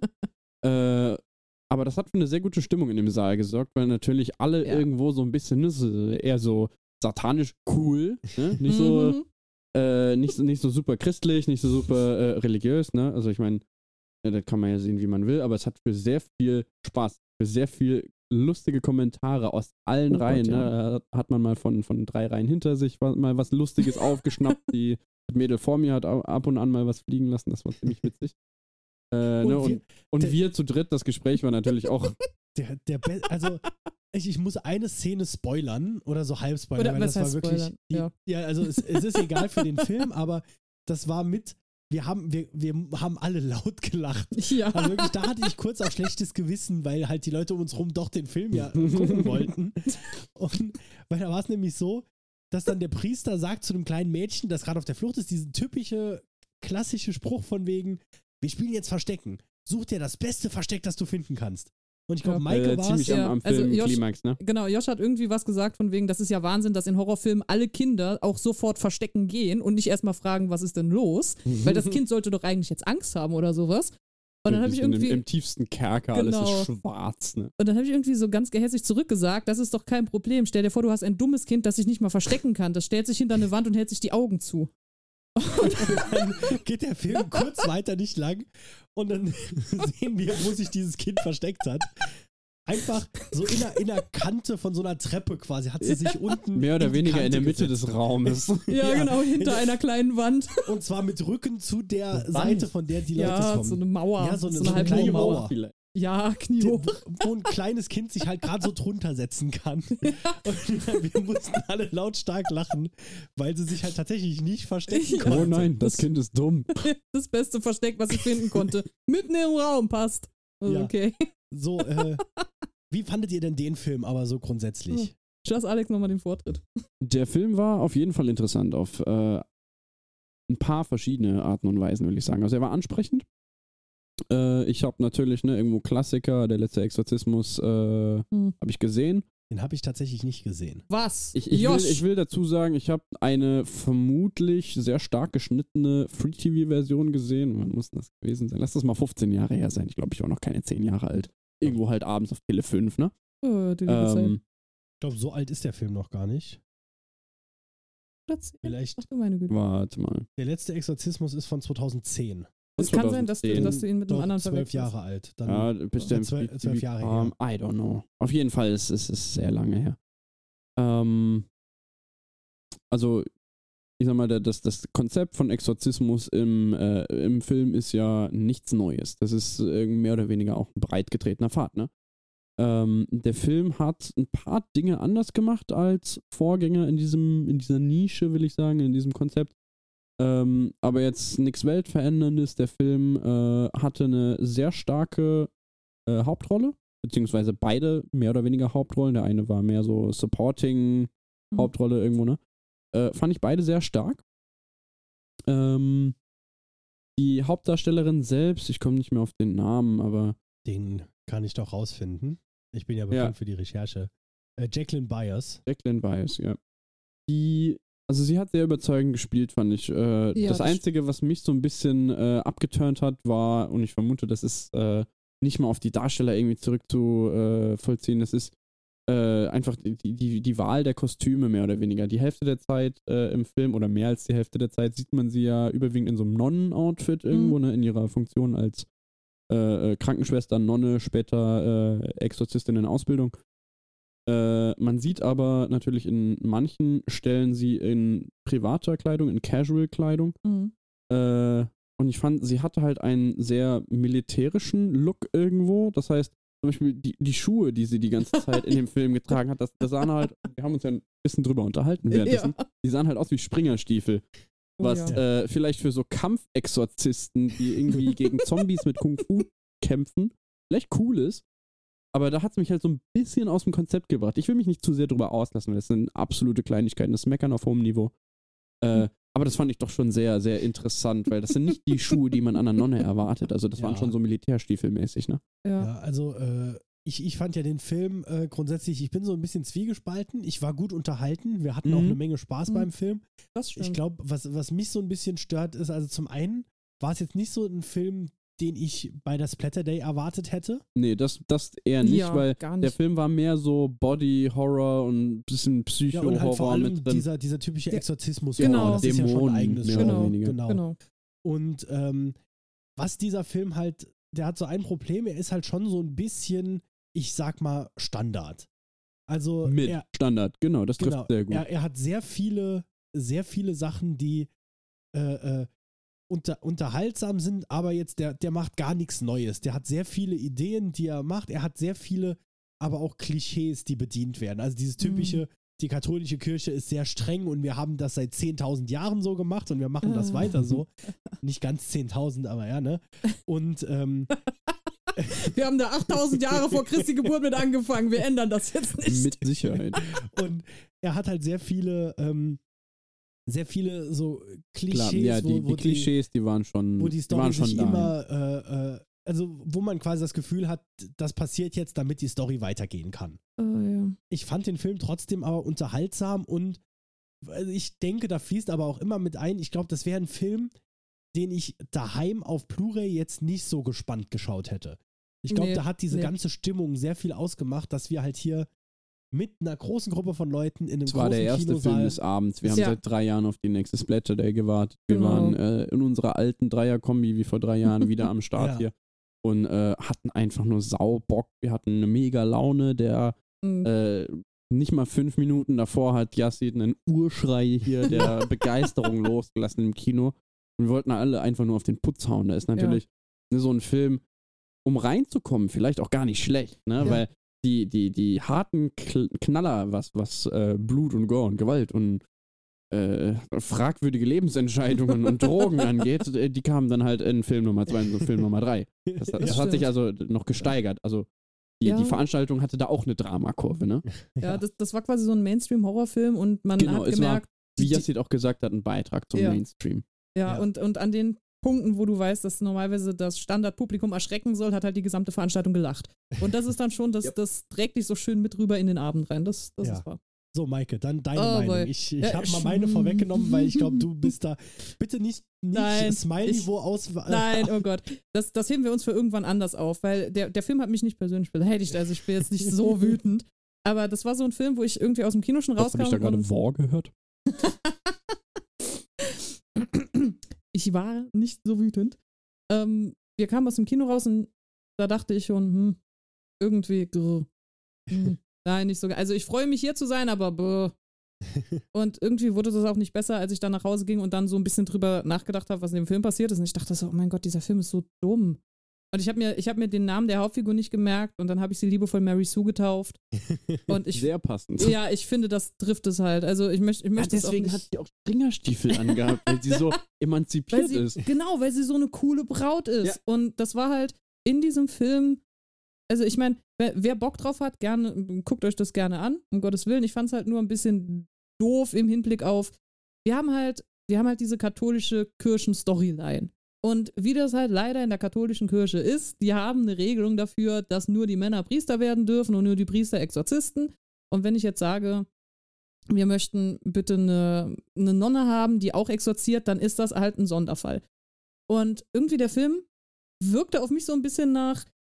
Aber das hat für eine sehr gute Stimmung in dem Saal gesorgt, weil natürlich alle irgendwo so ein bisschen, eher so satanisch cool, ne? Nicht so nicht so super christlich, nicht so super religiös, ne? Also ich meine, das kann man ja sehen, wie man will, aber es hat für sehr viel Spaß, für sehr viel lustige Kommentare aus allen Reihen, Gott, ne? Hat man mal von 3 Reihen hinter sich mal was Lustiges aufgeschnappt, die Mädel vor mir hat ab und an mal was fliegen lassen, das war ziemlich witzig. Und wir zu dritt, das Gespräch war natürlich auch. Also ich muss eine Szene spoilern oder so halb spoilern, Oder weil was das war heißt wirklich. spoilern? Ja, also es ist egal für den Film, aber das war wir haben alle laut gelacht. Ja. Also wirklich, da hatte ich kurz auch schlechtes Gewissen, weil halt die Leute um uns rum doch den Film ja gucken wollten. Und weil da war es nämlich so, dass dann der Priester sagt zu einem kleinen Mädchen, das gerade auf der Flucht ist, diesen typische, klassische Spruch von wegen, wir spielen jetzt Verstecken. Such dir das beste Versteck, das du finden kannst. Und ich glaube, Maike war es. Ziemlich am Film Klimax, ne? Genau, Josh hat irgendwie was gesagt von wegen, das ist ja Wahnsinn, dass in Horrorfilmen alle Kinder auch sofort verstecken gehen und nicht erstmal fragen, was ist denn los? Weil das Kind sollte doch eigentlich jetzt Angst haben oder sowas. Und dann habe ich irgendwie im tiefsten Kerker, alles ist schwarz, ne? Und dann habe ich irgendwie so ganz gehässig zurückgesagt, das ist doch kein Problem. Stell dir vor, du hast ein dummes Kind, das sich nicht mal verstecken kann. Das stellt sich hinter eine Wand und hält sich die Augen zu. Und dann geht der Film kurz weiter, nicht lang. Und dann sehen wir, wo sich dieses Kind versteckt hat. Einfach so in der Kante von so einer Treppe quasi hat sie sich unten. Mehr oder in die weniger in Kante der Mitte gesetzt. des Raumes. Ja, genau, hinter einer kleinen Wand. Und zwar mit Rücken zu der Seite, von der die Leute kommen. Ja, so eine Mauer. Ja, so eine halbe kleine Mauer. Mauer. Vielleicht. Ja, kniehoch. Wo ein kleines Kind sich halt gerade so drunter setzen kann. Und wir mussten alle lautstark lachen, weil sie sich halt tatsächlich nicht verstecken konnte. Oh nein, das Kind ist dumm. Das beste Versteck, was ich finden konnte. Mitten im Raum, passt. Also, Ja. okay. So, wie fandet ihr denn den Film aber so grundsätzlich? Lass Alex nochmal den Vortritt. Der Film war auf jeden Fall interessant auf ein paar verschiedene Arten und Weisen, will ich sagen. Also er war ansprechend. Ich habe natürlich irgendwo Klassiker, der letzte Exorzismus habe ich gesehen. Den habe ich tatsächlich nicht gesehen. Was? Ich Josh. will dazu sagen, ich habe eine vermutlich sehr stark geschnittene Free-TV-Version gesehen. Wann muss das gewesen sein? Lass das mal 15 Jahre her sein. Ich glaube, ich war noch keine 10 Jahre alt. Irgendwo halt abends auf Tele 5, ne? Die liebe Zeit. Ich glaube, so alt ist der Film noch gar nicht. Vielleicht. Ach du meine Güte. Warte mal. Der letzte Exorzismus ist von 2010. Es kann sein, dass du ihn mit einem Doch, anderen 12 verwechselst. Jahre alt. Dann Ja, bis der 12 Jahre her. I don't know. Auf jeden Fall ist es sehr lange her. Also, ich sag mal, das Konzept von Exorzismus im Film ist ja nichts Neues. Das ist mehr oder weniger auch ein breit getretener Pfad, ne? Der Film hat ein paar Dinge anders gemacht als Vorgänger in dieser Nische, will ich sagen, in diesem Konzept. Aber jetzt nichts Weltveränderndes. Der Film hatte eine sehr starke Hauptrolle, beziehungsweise beide mehr oder weniger Hauptrollen. Der eine war mehr so Supporting Hauptrolle irgendwo, ne? Fand ich beide sehr stark. Die Hauptdarstellerin selbst, ich komme nicht mehr auf den Namen, aber Den kann ich doch rausfinden. Ich bin ja bekannt für die Recherche. Jacqueline Byers. Jacqueline Byers, ja. Also sie hat sehr überzeugend gespielt, fand ich. Das Einzige, was mich so ein bisschen abgeturnt hat, war, und ich vermute, das ist nicht mal auf die Darsteller irgendwie zurückzuvollziehen. Das ist einfach die Wahl der Kostüme mehr oder weniger. Die Hälfte der Zeit im Film oder mehr als die Hälfte der Zeit sieht man sie ja überwiegend in so einem Nonnen-Outfit irgendwo, ne, in ihrer Funktion als Krankenschwester, Nonne, später Exorzistin in Ausbildung. Man sieht aber natürlich in manchen Stellen sie in privater Kleidung, in Casual-Kleidung. Mhm. Und ich fand, sie hatte halt einen sehr militärischen Look irgendwo. Das heißt, zum Beispiel die Schuhe, die sie die ganze Zeit in dem Film getragen hat, das sahen halt, wir haben uns ja ein bisschen drüber unterhalten währenddessen, die sahen halt aus wie Springerstiefel. Was vielleicht für so Kampfexorzisten, die irgendwie gegen Zombies mit Kung Fu kämpfen, vielleicht cool ist. Aber da hat es mich halt so ein bisschen aus dem Konzept gebracht. Ich will mich nicht zu sehr drüber auslassen, weil das sind absolute Kleinigkeiten, das Meckern auf hohem Niveau. Aber das fand ich doch schon sehr, sehr interessant, weil das sind nicht die Schuhe, die man an einer Nonne erwartet. Also das waren schon so Militärstiefelmäßig, ne? Ja, also ich fand ja den Film grundsätzlich, ich bin so ein bisschen zwiegespalten. Ich war gut unterhalten. Wir hatten auch eine Menge Spaß beim Film. Das stimmt. Ich glaube, was mich so ein bisschen stört, ist, also zum einen war es jetzt nicht so ein Film, den ich bei der Splatter Day erwartet hätte. Nee, das eher nicht, Ja, weil gar nicht. der Film war mehr so Body-Horror und ein bisschen Ja, und halt vor Psycho-Horror allem mit drin. dieser typische Exorzismus. Genau. Das ist ja schon ein eigenes mehr Genre. oder weniger. Genau. Und was dieser Film halt, der hat so ein Problem, er ist halt schon so ein bisschen, ich sag mal, Standard. Also Mit Standard, genau, das trifft genau, sehr gut. Er hat sehr viele Sachen, die unterhaltsam sind, aber jetzt der macht gar nichts Neues. Der hat sehr viele Ideen, die er macht. Er hat sehr viele, aber auch Klischees, die bedient werden. Also dieses typische, die katholische Kirche ist sehr streng und wir haben das seit 10.000 Jahren so gemacht und wir machen das weiter so. Nicht ganz 10.000, aber ja, ne? Und wir haben da 8.000 Jahre vor Christi Geburt mit angefangen. Wir ändern das jetzt nicht. Mit Sicherheit. Und er hat halt sehr viele so Klischees. Klar, ja, die Klischees, die waren schon, wo die Story waren schon sich da. immer, also wo man quasi das Gefühl hat, das passiert jetzt, damit die Story weitergehen kann. Ja. Ich fand den Film trotzdem aber unterhaltsam und ich denke, da fließt aber auch immer mit ein, ich glaube, das wäre ein Film, den ich daheim auf Blu-ray jetzt nicht so gespannt geschaut hätte. Ich glaube, da hat diese ganze Stimmung sehr viel ausgemacht, dass wir halt hier mit einer großen Gruppe von Leuten in einem Das großen war der erste Kinosaal. Film des Abends. Wir haben Ja. seit 3 Jahren auf die nächste Splatter Day gewartet. Wir Genau. waren in unserer alten Dreier-Kombi wie vor 3 Jahren wieder am Start Ja. hier und hatten einfach nur Saubock. Wir hatten eine mega Laune. Der nicht mal 5 Minuten davor hat Yassin einen Urschrei hier der Begeisterung losgelassen im Kino. Und wir wollten alle einfach nur auf den Putz hauen. Da ist natürlich so ein Film, um reinzukommen, vielleicht auch gar nicht schlecht, ne? Ja. Weil die harten Knaller, was Blut und Gore und Gewalt und fragwürdige Lebensentscheidungen und Drogen angeht, die kamen dann halt in Film Nummer 2 und Film Nummer 3. Das hat stimmt. sich also noch gesteigert. Also die Veranstaltung hatte da auch eine Dramakurve, ne? Ja, das war quasi so ein Mainstream-Horrorfilm und man Genau, hat es gemerkt, war, wie Yassin auch gesagt hat, ein Beitrag zum Ja. Mainstream. ja. Und an den Punkten, wo du weißt, dass normalerweise das Standardpublikum erschrecken soll, hat halt die gesamte Veranstaltung gelacht. Und das ist dann schon, das trägt dich so schön mit rüber in den Abend rein. Das ist wahr. So, Maike, dann deine Oh, Meinung. boy. Ich Ja, habe mal meine vorweggenommen, weil ich glaube, du bist da. Bitte nicht Nein, Smiley-Niveau aus. Nein, oh Gott. Das heben wir uns für irgendwann anders auf, weil der Film hat mich nicht persönlich beleidigt, also ich bin jetzt nicht so wütend. Aber das war so ein Film, wo ich irgendwie aus dem Kino schon rauskam. Habe ich da gerade War gehört? Ich war nicht so wütend. Wir kamen aus dem Kino raus und da dachte ich schon, irgendwie, nein, nicht so. Also ich freue mich hier zu sein, aber und irgendwie wurde das auch nicht besser, als ich dann nach Hause ging und dann so ein bisschen drüber nachgedacht habe, was in dem Film passiert ist. Und ich dachte so, oh mein Gott, dieser Film ist so dumm. Und ich hab mir den Namen der Hauptfigur nicht gemerkt und dann habe ich sie liebevoll Mary Sue getauft. Und Sehr passend. ja, ich finde, das trifft es halt. Also ich möchte Deswegen auch hat nicht, sie auch Springerstiefel angehabt, weil sie so emanzipiert ist. Genau, weil sie so eine coole Braut ist. Ja. Und das war halt in diesem Film, also ich meine, wer Bock drauf hat, gerne, guckt euch das gerne an, um Gottes Willen. Ich fand es halt nur ein bisschen doof im Hinblick auf, wir haben halt diese katholische Kirchen-Storyline. Und wie das halt leider in der katholischen Kirche ist, die haben eine Regelung dafür, dass nur die Männer Priester werden dürfen und nur die Priester Exorzisten. Und wenn ich jetzt sage, wir möchten bitte eine Nonne haben, die auch exorziert, dann ist das halt ein Sonderfall. Und irgendwie der Film wirkte auf mich so ein bisschen nach,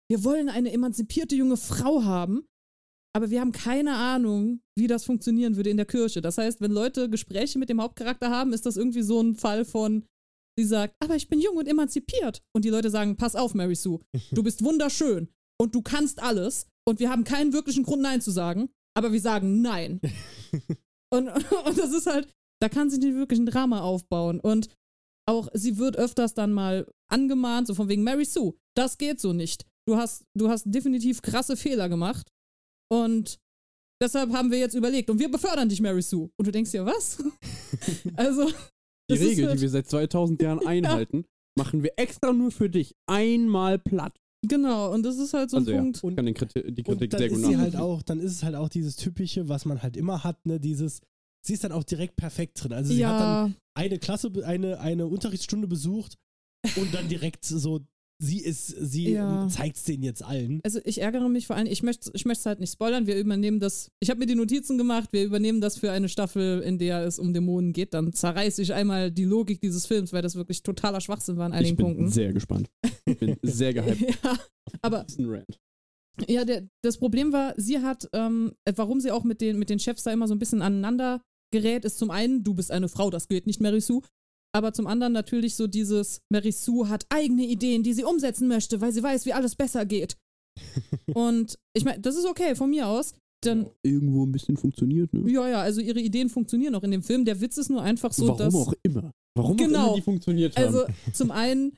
wir wollen eine emanzipierte junge Frau haben, aber wir haben keine Ahnung, wie das funktionieren würde in der Kirche. Das heißt, wenn Leute Gespräche mit dem Hauptcharakter haben, ist das irgendwie so ein Fall von, sie sagt, aber ich bin jung und emanzipiert. Und die Leute sagen, pass auf, Mary Sue, du bist wunderschön und du kannst alles und wir haben keinen wirklichen Grund, Nein zu sagen, aber wir sagen Nein. und das ist halt, da kann sich nicht wirklich ein Drama aufbauen. Und auch, sie wird öfters dann mal angemahnt, so von wegen, Mary Sue, das geht so nicht. Du hast definitiv krasse Fehler gemacht. Und deshalb haben wir jetzt überlegt, und wir befördern dich, Mary Sue. Und du denkst dir, was? Also, die Regel, die wir seit 2000 Jahren einhalten, machen wir extra nur für dich einmal platt. Genau, und das ist halt so ein Punkt. Ja, ich kann die Kritik dann sehr gut ist sie nachvollziehen. halt auch, dann ist es halt auch dieses Typische, was man halt immer hat, ne, sie ist dann auch direkt perfekt drin. Also sie hat dann eine Klasse, eine Unterrichtsstunde besucht und dann direkt so, sie zeigt es denen jetzt allen. Also ich ärgere mich vor allem, ich möchte es halt nicht spoilern, wir übernehmen das, ich habe mir die Notizen gemacht, wir übernehmen das für eine Staffel, in der es um Dämonen geht, dann zerreiße ich einmal die Logik dieses Films, weil das wirklich totaler Schwachsinn war an einigen Punkten. Ich bin sehr gespannt. Ich bin sehr gehypt. Ja, aber ja, das Problem war, sie hat, warum sie auch mit den Chefs da immer so ein bisschen aneinander gerät, ist zum einen, du bist eine Frau, das geht nicht, Mary Sue. Aber zum anderen natürlich so dieses, Mary Sue hat eigene Ideen, die sie umsetzen möchte, weil sie weiß, wie alles besser geht. Und ich meine, das ist okay, von mir aus. Dann, irgendwo ein bisschen funktioniert, ne? Ja, also ihre Ideen funktionieren auch in dem Film. Der Witz ist nur einfach so, Warum dass... auch immer die funktioniert haben. Also zum einen,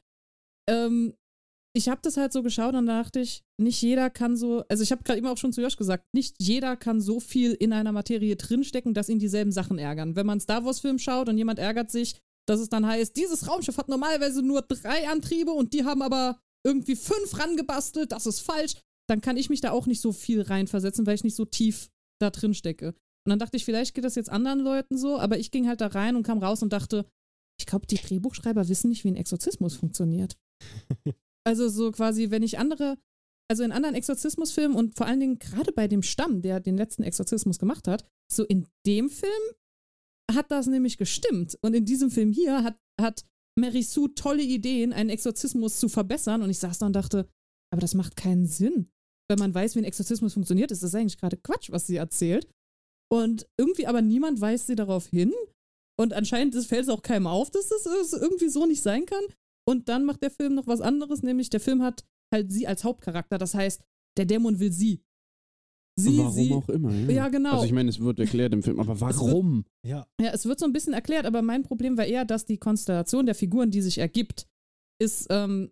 ich habe das halt so geschaut und da dachte ich, nicht jeder kann so, also ich habe gerade eben auch schon zu Josh gesagt, nicht jeder kann so viel in einer Materie drinstecken, dass ihn dieselben Sachen ärgern. Wenn man einen Star Wars Film schaut und jemand ärgert sich, dass es dann heißt, dieses Raumschiff hat normalerweise nur 3 Antriebe und die haben aber irgendwie 5 rangebastelt, das ist falsch, dann kann ich mich da auch nicht so viel reinversetzen, weil ich nicht so tief da drin stecke. Und dann dachte ich, vielleicht geht das jetzt anderen Leuten so, aber ich ging halt da rein und kam raus und dachte, ich glaube, die Drehbuchschreiber wissen nicht, wie ein Exorzismus funktioniert. Also so quasi, wenn ich in anderen Exorzismusfilmen und vor allen Dingen gerade bei dem Stamm, der den letzten Exorzismus gemacht hat, so in dem Film hat das nämlich gestimmt. Und in diesem Film hier hat Mary Sue tolle Ideen, einen Exorzismus zu verbessern. Und ich saß da und dachte, aber das macht keinen Sinn. Wenn man weiß, wie ein Exorzismus funktioniert, ist das eigentlich gerade Quatsch, was sie erzählt. Und irgendwie aber niemand weist sie darauf hin. Und anscheinend fällt es auch keinem auf, dass das irgendwie so nicht sein kann. Und dann macht der Film noch was anderes, nämlich der Film hat halt sie als Hauptcharakter. Das heißt, der Dämon will sie. Warum auch immer, ja. Ja, genau. Also ich meine, es wird erklärt im Film, aber warum? Ja, es wird so ein bisschen erklärt, aber mein Problem war eher, dass die Konstellation der Figuren, die sich ergibt, ist,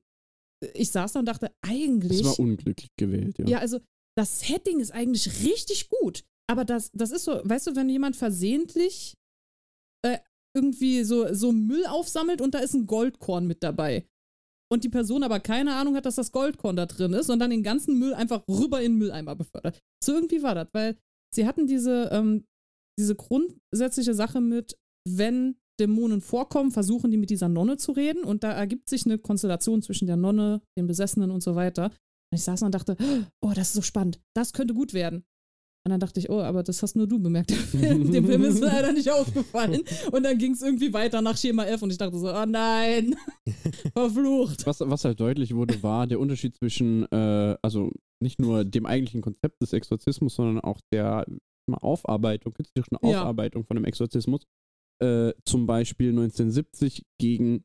ich saß da und dachte, eigentlich... Das war unglücklich gewählt, ja. Ja, also das Setting ist eigentlich richtig gut, aber das ist so, weißt du, wenn jemand versehentlich irgendwie so Müll aufsammelt und da ist ein Goldkorn mit dabei. Und die Person aber keine Ahnung hat, dass das Goldkorn da drin ist und dann den ganzen Müll einfach rüber in den Mülleimer befördert. So irgendwie war das, weil sie hatten diese grundsätzliche Sache mit, wenn Dämonen vorkommen, versuchen die mit dieser Nonne zu reden und da ergibt sich eine Konstellation zwischen der Nonne, den Besessenen und so weiter. Und ich saß und dachte, oh, das ist so spannend, das könnte gut werden. Und dann dachte ich, oh, aber das hast nur du bemerkt. Dem Film ist leider nicht aufgefallen. Und dann ging es irgendwie weiter nach Schema F und ich dachte so, oh nein, verflucht. Was halt deutlich wurde, war der Unterschied zwischen, also nicht nur dem eigentlichen Konzept des Exorzismus, sondern auch der künstlerischen Aufarbeitung von dem Exorzismus. Zum Beispiel 1970 gegen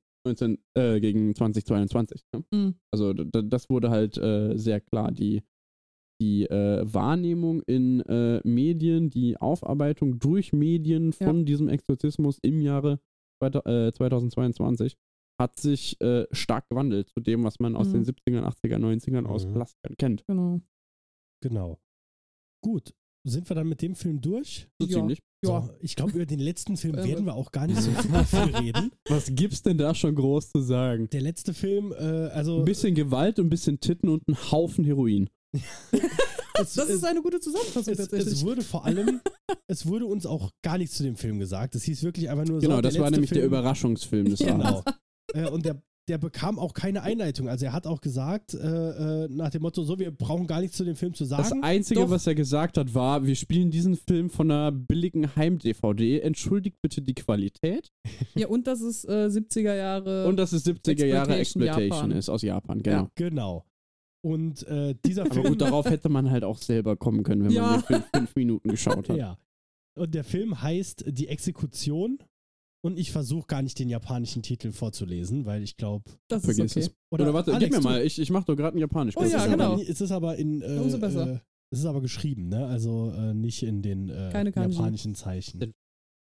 2022. Ne? Mhm. Also das wurde halt sehr klar. Die Wahrnehmung in Medien, die Aufarbeitung durch Medien von diesem Exorzismus im Jahre 2022 hat sich stark gewandelt zu dem, was man aus den 70ern, 80ern, 90ern aus Klassikern kennt. Genau. Gut, sind wir dann mit dem Film durch? So ziemlich. Ja. So, ich glaube, über den letzten Film werden wir auch gar nicht so super viel reden. Was gibt's denn da schon groß zu sagen? Der letzte Film, ein bisschen Gewalt, ein bisschen Titten und ein Haufen Heroin. Das ist eine gute Zusammenfassung tatsächlich. Es wurde uns auch gar nichts zu dem Film gesagt. Es hieß wirklich einfach nur so. Genau, das war nämlich der Überraschungsfilm des Abends. Genau. Und der bekam auch keine Einleitung. Also er hat auch gesagt, nach dem Motto, so, wir brauchen gar nichts zu dem Film zu sagen. Das Einzige, was er gesagt hat, war, wir spielen diesen Film von einer billigen Heim-DVD. Entschuldigt bitte die Qualität. Ja, und dass es 70er Jahre Und dass es 70er Jahre Exploitation ist aus Japan, genau. Ja, genau. Und dieser Film. Aber gut, darauf hätte man halt auch selber kommen können, wenn man den 5 Minuten geschaut hat. Ja. Und der Film heißt Die Exekution. Und ich versuche gar nicht den japanischen Titel vorzulesen, weil ich glaube. Das ist Vergiss okay. es. Oder warte, Alex, gib mir mal, ich mache doch gerade einen Japanisch. Oh ja, genau. Es ist aber in. Umso besser. Es ist aber geschrieben, ne? Also nicht in den Keine Kanji. japanischen Zeichen.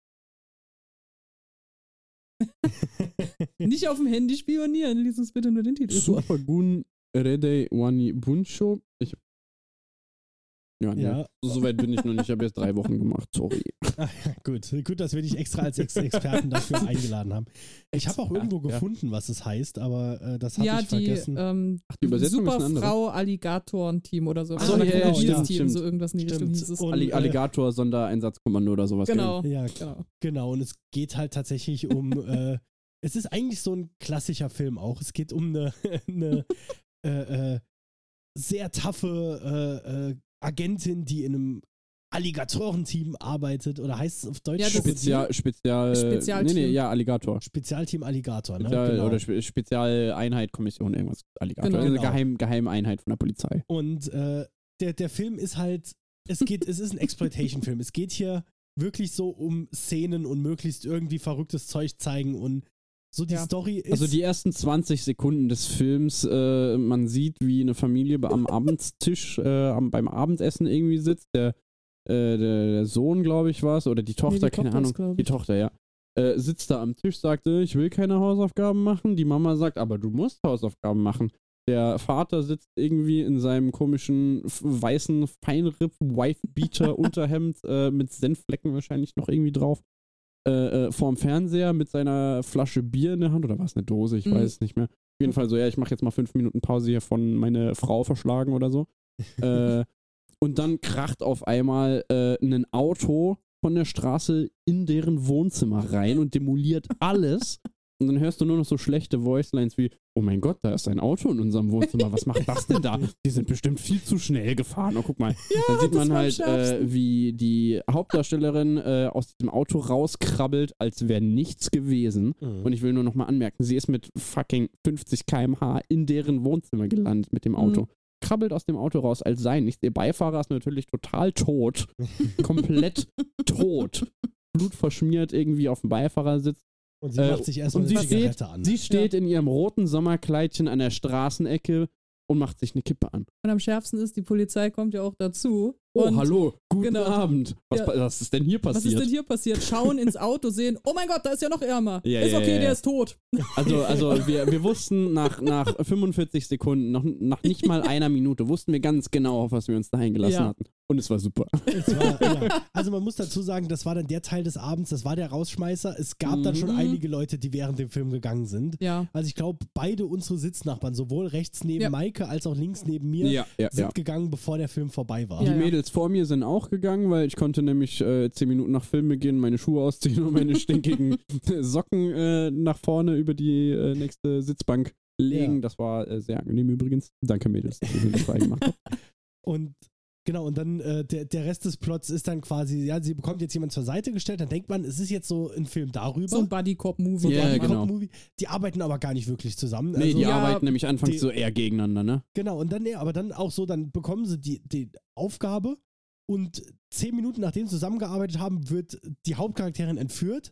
Nicht auf dem Handy spionieren, lies uns bitte nur den Titel vor. Supergun Redei Wani Bunsho. Ja, nee. Ja. So weit bin ich noch nicht. Ich habe jetzt 3 Wochen gemacht, sorry. Ah, ja, gut, dass wir dich extra als Experten dafür eingeladen haben. Ich habe auch irgendwo gefunden, was es heißt, aber das habe ich vergessen. Die Übersetzung ist eine andere. Superfrau Alligatoren-Team oder so. Ach so, ja, stimmt. So irgendwas in die Richtung hieß es. Und, Alligator Sondereinsatzkommando oder sowas. Genau. Ja, Genau. genau. Und es geht halt tatsächlich um. Es ist eigentlich so ein klassischer Film auch. Es geht um eine sehr taffe Agentin, die in einem Alligatorenteam arbeitet. Oder heißt es auf Deutsch? Ja, Spezialteam. Nee, Alligator. Spezialteam Alligator, ne? Genau. Genau. Oder Spezialeinheit, Kommission, irgendwas. Alligator. Genau. Also Geheimeinheit von der Polizei. Und der Film ist halt, es ist ein Exploitation-Film. Es geht hier wirklich so um Szenen und möglichst irgendwie verrücktes Zeug zeigen und so die Story ist. Also die ersten 20 Sekunden des Films, man sieht, wie eine Familie am Abendstisch beim Abendessen irgendwie sitzt. Der Sohn, glaube ich, war es, oder die Tochter, keine Ahnung. Die Tochter, ja. Sitzt da am Tisch, sagte, ich will keine Hausaufgaben machen. Die Mama sagt, aber du musst Hausaufgaben machen. Der Vater sitzt irgendwie in seinem komischen weißen Feinripp-Wife-Beater-Unterhemd mit Senfflecken wahrscheinlich noch irgendwie drauf. Vorm Fernseher mit seiner Flasche Bier in der Hand, oder war es eine Dose? Ich weiß es nicht mehr. Auf jeden Fall so, ja, ich mache jetzt mal 5 Minuten Pause hier von meine Frau verschlagen oder so. Und dann kracht auf einmal ein Auto von der Straße in deren Wohnzimmer rein und demoliert alles. Und dann hörst du nur noch so schlechte Voicelines wie, oh mein Gott, da ist ein Auto in unserem Wohnzimmer, was macht das denn da? Die sind bestimmt viel zu schnell gefahren. Oh, guck mal. Ja, dann sieht man halt, schärfsten. wie die Hauptdarstellerin aus diesem Auto rauskrabbelt, als wäre nichts gewesen. Und ich will nur noch mal anmerken, sie ist mit fucking 50 km/h in deren Wohnzimmer gelandet mit dem Auto. Krabbelt aus dem Auto raus, als sei nichts. Ihr Beifahrer ist natürlich total tot. Komplett tot. Blutverschmiert irgendwie auf dem Beifahrersitz. Und sie macht sich erstmal und eine Zigarette an. Sie steht in ihrem roten Sommerkleidchen an der Straßenecke und macht sich eine Kippe an. Und am schärfsten ist, die Polizei kommt ja auch dazu. Oh, und hallo, guten genau. Abend. Was ist denn hier passiert? Was ist denn hier passiert? Schauen ins Auto, sehen, oh mein Gott, da ist ja noch ärmer. Ja, ist okay, ja. der ist tot. Also wir wussten nach 45 Sekunden, nach nicht mal einer Minute, wussten wir ganz genau, auf was wir uns da eingelassen hatten. Und es war super. Also man muss dazu sagen, das war dann der Teil des Abends, das war der Rausschmeißer. Es gab dann schon einige Leute, die während dem Film gegangen sind. Ja. Also ich glaube, beide unsere Sitznachbarn, sowohl rechts neben Maike als auch links neben mir, sind gegangen, bevor der Film vorbei war. Die Mädels vor mir sind auch gegangen, weil ich konnte nämlich 10 Minuten nach Filmbeginn meine Schuhe ausziehen und meine stinkigen Socken nach vorne über die nächste Sitzbank legen. Ja. Das war sehr angenehm übrigens. Danke Mädels, dass ihr das gemacht habt. Und genau, und dann der Rest des Plots ist dann quasi, ja, sie bekommt jetzt jemand zur Seite gestellt, dann denkt man, es ist jetzt so ein Film darüber. So ein Buddy-Cop-Movie. So ein Buddy-Cop-Movie. Die arbeiten aber gar nicht wirklich zusammen. Nee, die arbeiten nämlich anfangs so eher gegeneinander, ne? Genau, und dann, aber dann auch so, dann bekommen sie die Aufgabe und 10 Minuten nachdem sie zusammengearbeitet haben, wird die Hauptcharakterin entführt.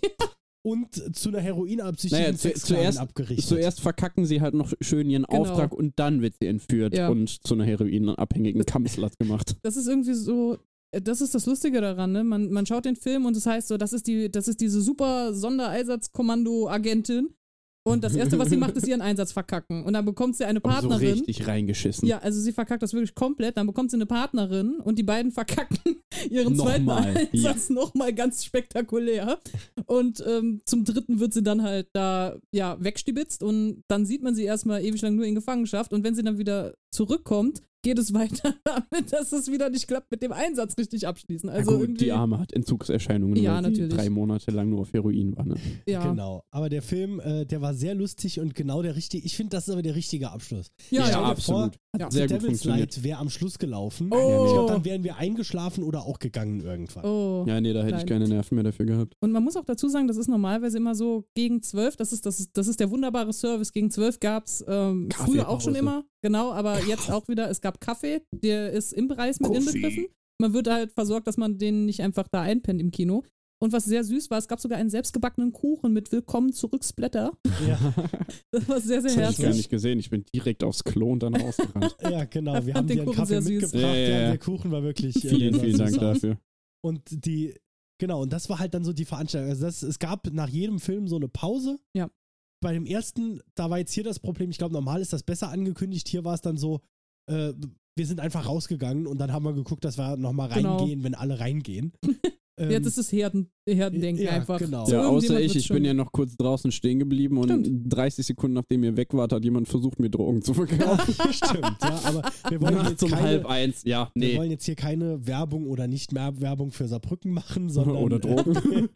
Und zu einer heroinabsichtigen Sexsklaven abgerichtet. Zuerst verkacken sie halt noch schön ihren Auftrag und dann wird sie entführt und zu einer heroinabhängigen Kampfslat gemacht. Das ist irgendwie so, das ist das Lustige daran, ne? Man schaut den Film und es heißt so, das ist diese super Sondereinsatzkommando-Agentin. Und das Erste, was sie macht, ist ihren Einsatz verkacken. Und dann bekommt sie eine Partnerin. So richtig reingeschissen. Ja, also sie verkackt das wirklich komplett. Dann bekommt sie eine Partnerin und die beiden verkacken ihren zweiten Einsatz nochmal ganz spektakulär. Und zum dritten wird sie dann halt da wegstibitzt und dann sieht man sie erstmal ewig lang nur in Gefangenschaft. Und wenn sie dann wieder zurückkommt, geht es weiter damit, dass es wieder nicht klappt mit dem Einsatz richtig abschließen. Also gut, irgendwie, die Arme hat Entzugserscheinungen, weil natürlich. sie 3 Monate lang nur auf Heroin war. Ne? Ja. Genau, aber der Film, der war sehr lustig und genau der richtige, ich finde, das ist aber der richtige Abschluss. Ja, absolut. Ja. Sehr gut Devil's funktioniert. Light wäre am Schluss gelaufen. Oh. Ich glaube, dann wären wir eingeschlafen oder auch gegangen irgendwann. Oh. Ja, nee, da hätte ich Nein. keine Nerven mehr dafür gehabt. Und man muss auch dazu sagen, das ist normalerweise immer so gegen 12, das ist der wunderbare Service, gegen 12 gab es früher auch schon Kaffeepause. immer, genau, aber jetzt auch wieder, es gab Kaffee, der ist im Preis mit inbegriffen. Man wird halt versorgt, dass man den nicht einfach da einpennt im Kino. Und was sehr süß war, es gab sogar einen selbstgebackenen Kuchen mit Willkommen zurück Splatter. Ja, Das war sehr, sehr Das habe ich gar herzlich. nicht gesehen. Ich bin direkt aufs Klo und dann rausgerannt. ja, genau. Ich Wir fand haben den dir einen Kuchen Kaffee sehr süß. mitgebracht. Ja, ja, ja. Der Kuchen war wirklich. Vielen, sah vielen süß Dank aus. dafür. Und genau, und das war halt dann so die Veranstaltung. Also es gab nach jedem Film so eine Pause. Ja. Bei dem ersten, da war jetzt hier das Problem, ich glaube, normal ist das besser angekündigt. Hier war es dann so, wir sind einfach rausgegangen und dann haben wir geguckt, dass wir nochmal Genau. reingehen, wenn alle reingehen. Jetzt ist es Herdendenken ja, einfach. genau. So, Ja, außer irgendjemand ich. wird's Ich bin schon- ja noch kurz draußen stehen geblieben und Stimmt. 30 Sekunden nachdem ihr weg wart, hat jemand versucht, mir Drogen zu verkaufen. Stimmt, ja, aber wir wollen Nachts jetzt um keine, 12:30. Ja, wir nee. wollen jetzt hier keine Werbung oder nicht mehr Werbung für Saarbrücken machen, sondern Oder Drogen.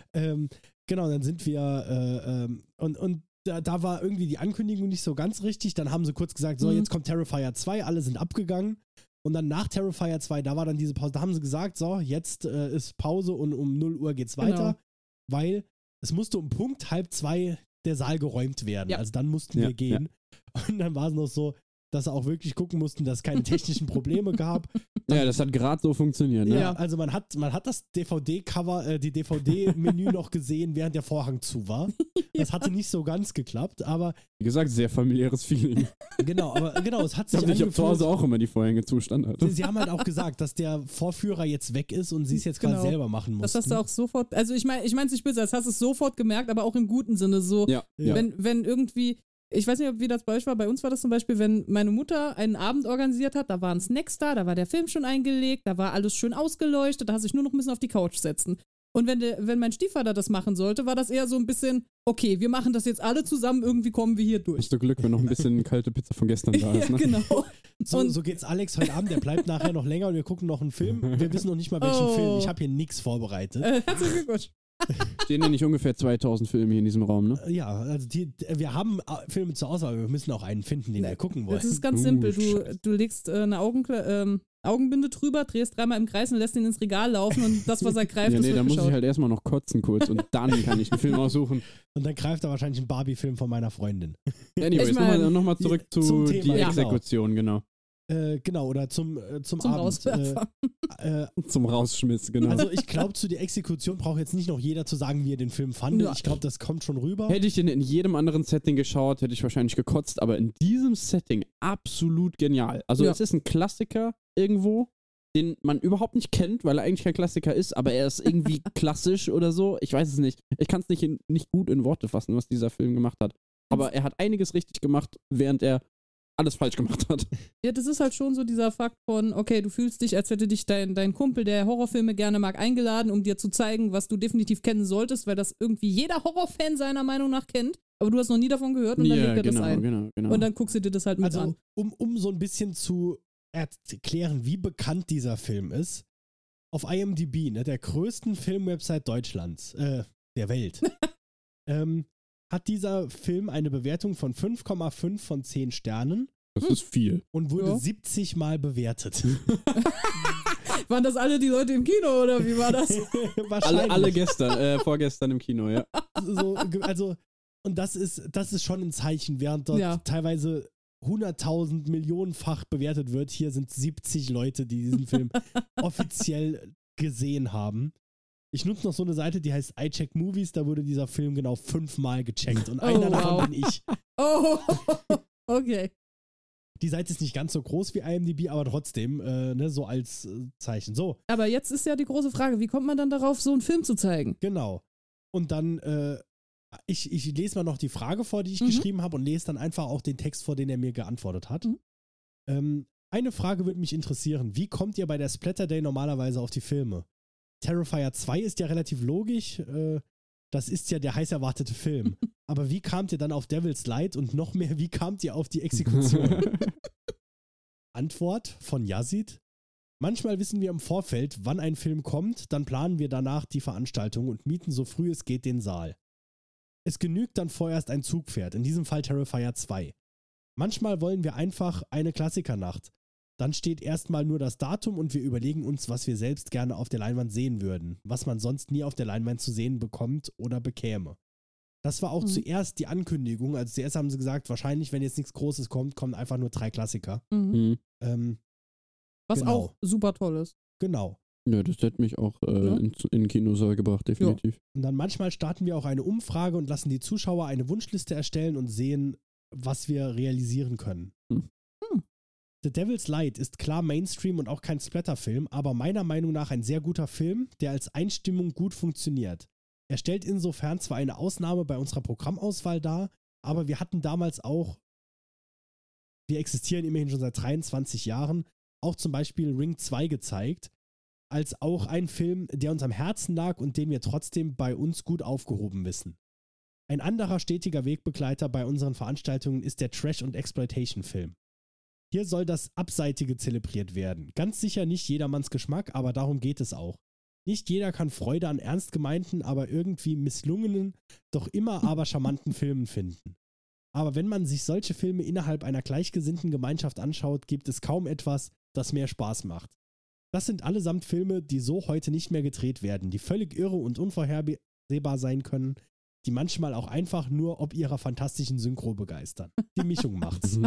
Genau, dann sind wir und da war irgendwie die Ankündigung nicht so ganz richtig. Dann haben sie kurz gesagt, so, jetzt kommt Terrifier 2, alle sind abgegangen. Und dann nach Terrifier 2, da war dann diese Pause, da haben sie gesagt, so, jetzt ist Pause und um 0 Uhr geht's weiter, weil es musste um Punkt 1:30 der Saal geräumt werden. Ja. Also dann mussten Ja, wir gehen. Und dann war es noch so, dass sie auch wirklich gucken mussten, dass es keine technischen Probleme gab. Ja, das hat gerade so funktioniert. Ne? Ja, also man hat das DVD-Cover, die DVD-Menü noch gesehen, während der Vorhang zu war. Das hatte nicht so ganz geklappt, aber Wie gesagt, sehr familiäres Feeling. genau, es hat Ich sich habe zu Hause angefühlt. auch immer die Vorhänge Zustand hatte. Sie haben halt auch gesagt, dass der Vorführer jetzt weg ist und sie es jetzt Genau. quasi selber machen mussten. Das hast du auch sofort, also ich meine es nicht böse, das hast du sofort gemerkt, aber auch im guten Sinne so, Ja, Ja. wenn irgendwie, ich weiß nicht, wie das bei euch war, bei uns war das zum Beispiel, wenn meine Mutter einen Abend organisiert hat, da waren Snacks da war der Film schon eingelegt, da war alles schön ausgeleuchtet, da hast du dich nur noch ein bisschen auf die Couch setzen. Und wenn mein Stiefvater das machen sollte, war das eher so ein bisschen, okay, wir machen das jetzt alle zusammen, irgendwie kommen wir hier durch. Hast du Glück, wenn noch ein bisschen kalte Pizza von gestern da ist. Ja, Ne? genau. Und- So geht's Alex heute Abend, der bleibt nachher noch länger und wir gucken noch einen Film. Wir wissen noch nicht mal, welchen Oh. Film. Ich habe hier nichts vorbereitet. Herzlichen Glückwunsch. Stehen ja nicht ungefähr 2000 Filme hier in diesem Raum, ne? Ja, also wir haben Filme zur Auswahl, aber wir müssen auch einen finden, den wir gucken wollen. Das ist ganz simpel. Du legst eine Augenbinde drüber, drehst dreimal im Kreis und lässt ihn ins Regal laufen und das, was er greift, Ja, das nee, wird da muss ich geschaut. halt erstmal noch kotzen kurz und dann kann ich einen Film aussuchen. Und dann greift er wahrscheinlich einen Barbie-Film von meiner Freundin. Anyways, Ich mein, noch mal zurück zu zum Thema, die ja. Exekution, genau. Genau, oder zum Zum Abend. Rauswerfer. Zum Rausschmiss, genau. Also ich glaube, zu der Exekution braucht jetzt nicht noch jeder zu sagen, wie er den Film fand. Ja. Ich glaube, das kommt schon rüber. Hätte ich den in jedem anderen Setting geschaut, hätte ich wahrscheinlich gekotzt, aber in diesem Setting absolut genial. Also Ja. es ist ein Klassiker irgendwo, den man überhaupt nicht kennt, weil er eigentlich kein Klassiker ist, aber er ist irgendwie klassisch oder so. Ich weiß es nicht. Ich kann es nicht gut in Worte fassen, was dieser Film gemacht hat. Aber er hat einiges richtig gemacht, während er alles falsch gemacht hat. Ja, das ist halt schon so dieser Fakt von, okay, du fühlst dich, als hätte dich dein Kumpel, der Horrorfilme gerne mag, eingeladen, um dir zu zeigen, was du definitiv kennen solltest, weil das irgendwie jeder Horrorfan seiner Meinung nach kennt, aber du hast noch nie davon gehört und dann legt er das ein. genau. Und dann guckst du dir das halt mit Also, an. um so ein bisschen zu erklären, wie bekannt dieser Film ist, auf IMDb, ne, der größten Filmwebsite Deutschlands, der Welt, hat dieser Film eine Bewertung von 5,5 von 10 Sternen Das ist viel. und wurde Ja. 70 Mal bewertet. Waren das alle die Leute im Kino oder wie war das? Wahrscheinlich. Alle gestern, vorgestern im Kino, ja. Also, und das ist schon ein Zeichen, während dort Ja. teilweise 100.000 millionenfach bewertet wird. Hier sind 70 Leute, die diesen Film offiziell gesehen haben. Ich nutze noch so eine Seite, die heißt iCheck Movies, da wurde dieser Film genau 5-mal gecheckt und einer davon wow. bin ich. Oh, okay. Die Seite ist nicht ganz so groß wie IMDb, aber trotzdem, ne, so als Zeichen. So, Aber jetzt ist ja die große Frage, wie kommt man dann darauf, so einen Film zu zeigen? genau. Und dann, ich lese mal noch die Frage vor, die ich Mhm. geschrieben habe und lese dann einfach auch den Text vor, den er mir geantwortet hat. Mhm. Eine Frage würde mich interessieren. Wie kommt ihr bei der Splatter Day normalerweise auf die Filme? Terrifier 2 ist ja relativ logisch. Das ist ja der heiß erwartete Film. Aber wie kamt ihr dann auf Devil's Light und noch mehr, wie kamt ihr auf die Exekution? Antwort von Yazid. Manchmal wissen wir im Vorfeld, wann ein Film kommt, dann planen wir danach die Veranstaltung und mieten so früh es geht den Saal. Es genügt dann vorerst ein Zugpferd, in diesem Fall Terrifier 2. Manchmal wollen wir einfach eine Klassikernacht. Dann steht erstmal nur das Datum und wir überlegen uns, was wir selbst gerne auf der Leinwand sehen würden, was man sonst nie auf der Leinwand zu sehen bekommt oder bekäme. Das war auch zuerst die Ankündigung. Also zuerst haben sie gesagt, wahrscheinlich, wenn jetzt nichts Großes kommt, kommen einfach nur 3 Klassiker. Was genau. auch super toll ist. Genau. Ja, das hätte mich auch in den Kinosaal gebracht, definitiv. Und dann manchmal starten wir auch eine Umfrage und lassen die Zuschauer eine Wunschliste erstellen und sehen, was wir realisieren können. The Devil's Light ist klar Mainstream und auch kein Splatterfilm, aber meiner Meinung nach ein sehr guter Film, der als Einstimmung gut funktioniert. Er stellt insofern zwar eine Ausnahme bei unserer Programmauswahl dar, aber wir hatten damals auch, wir existieren immerhin schon seit 23 Jahren, auch zum Beispiel Ring 2 gezeigt, als auch ein Film, der uns am Herzen lag und den wir trotzdem bei uns gut aufgehoben wissen. Ein anderer stetiger Wegbegleiter bei unseren Veranstaltungen ist der Trash- und Exploitation-Film. Hier soll das Abseitige zelebriert werden. Ganz sicher nicht jedermanns Geschmack, aber darum geht es auch. Nicht jeder kann Freude an ernst gemeinten, aber irgendwie misslungenen, doch immer aber charmanten Filmen finden. Aber wenn man sich solche Filme innerhalb einer gleichgesinnten Gemeinschaft anschaut, gibt es kaum etwas, das mehr Spaß macht. Das sind allesamt Filme, die so heute nicht mehr gedreht werden, die völlig irre und unvorhersehbar sein können, die manchmal auch einfach nur ob ihrer fantastischen Synchro begeistern. Die Mischung macht's.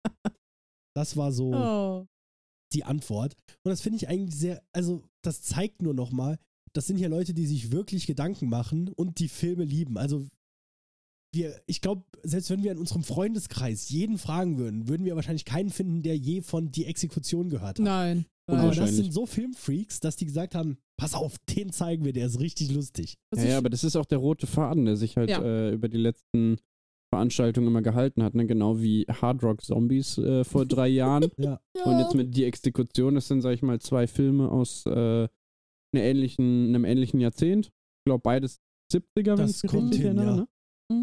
Das war so die Antwort. Und das finde ich eigentlich sehr, also das zeigt nur nochmal, das sind hier Leute, die sich wirklich Gedanken machen und die Filme lieben. Also ich glaube, selbst wenn wir in unserem Freundeskreis jeden fragen würden, würden wir wahrscheinlich keinen finden, der je von Die Exekution gehört hat. Nein. Aber das sind so Filmfreaks, dass die gesagt haben, pass auf, den zeigen wir, der ist richtig lustig. Ja, aber das ist auch der rote Faden, der sich halt über die letzten Veranstaltungen immer gehalten hat, ne? Genau wie Hard Rock Zombies vor 3 Jahren. Ja. Und jetzt mit Die Exekution, das sind, sag ich mal, 2 Filme aus einem ähnlichen Jahrzehnt. Ich glaube, beides 70er, wenn ich es richtig erinnere. Ne?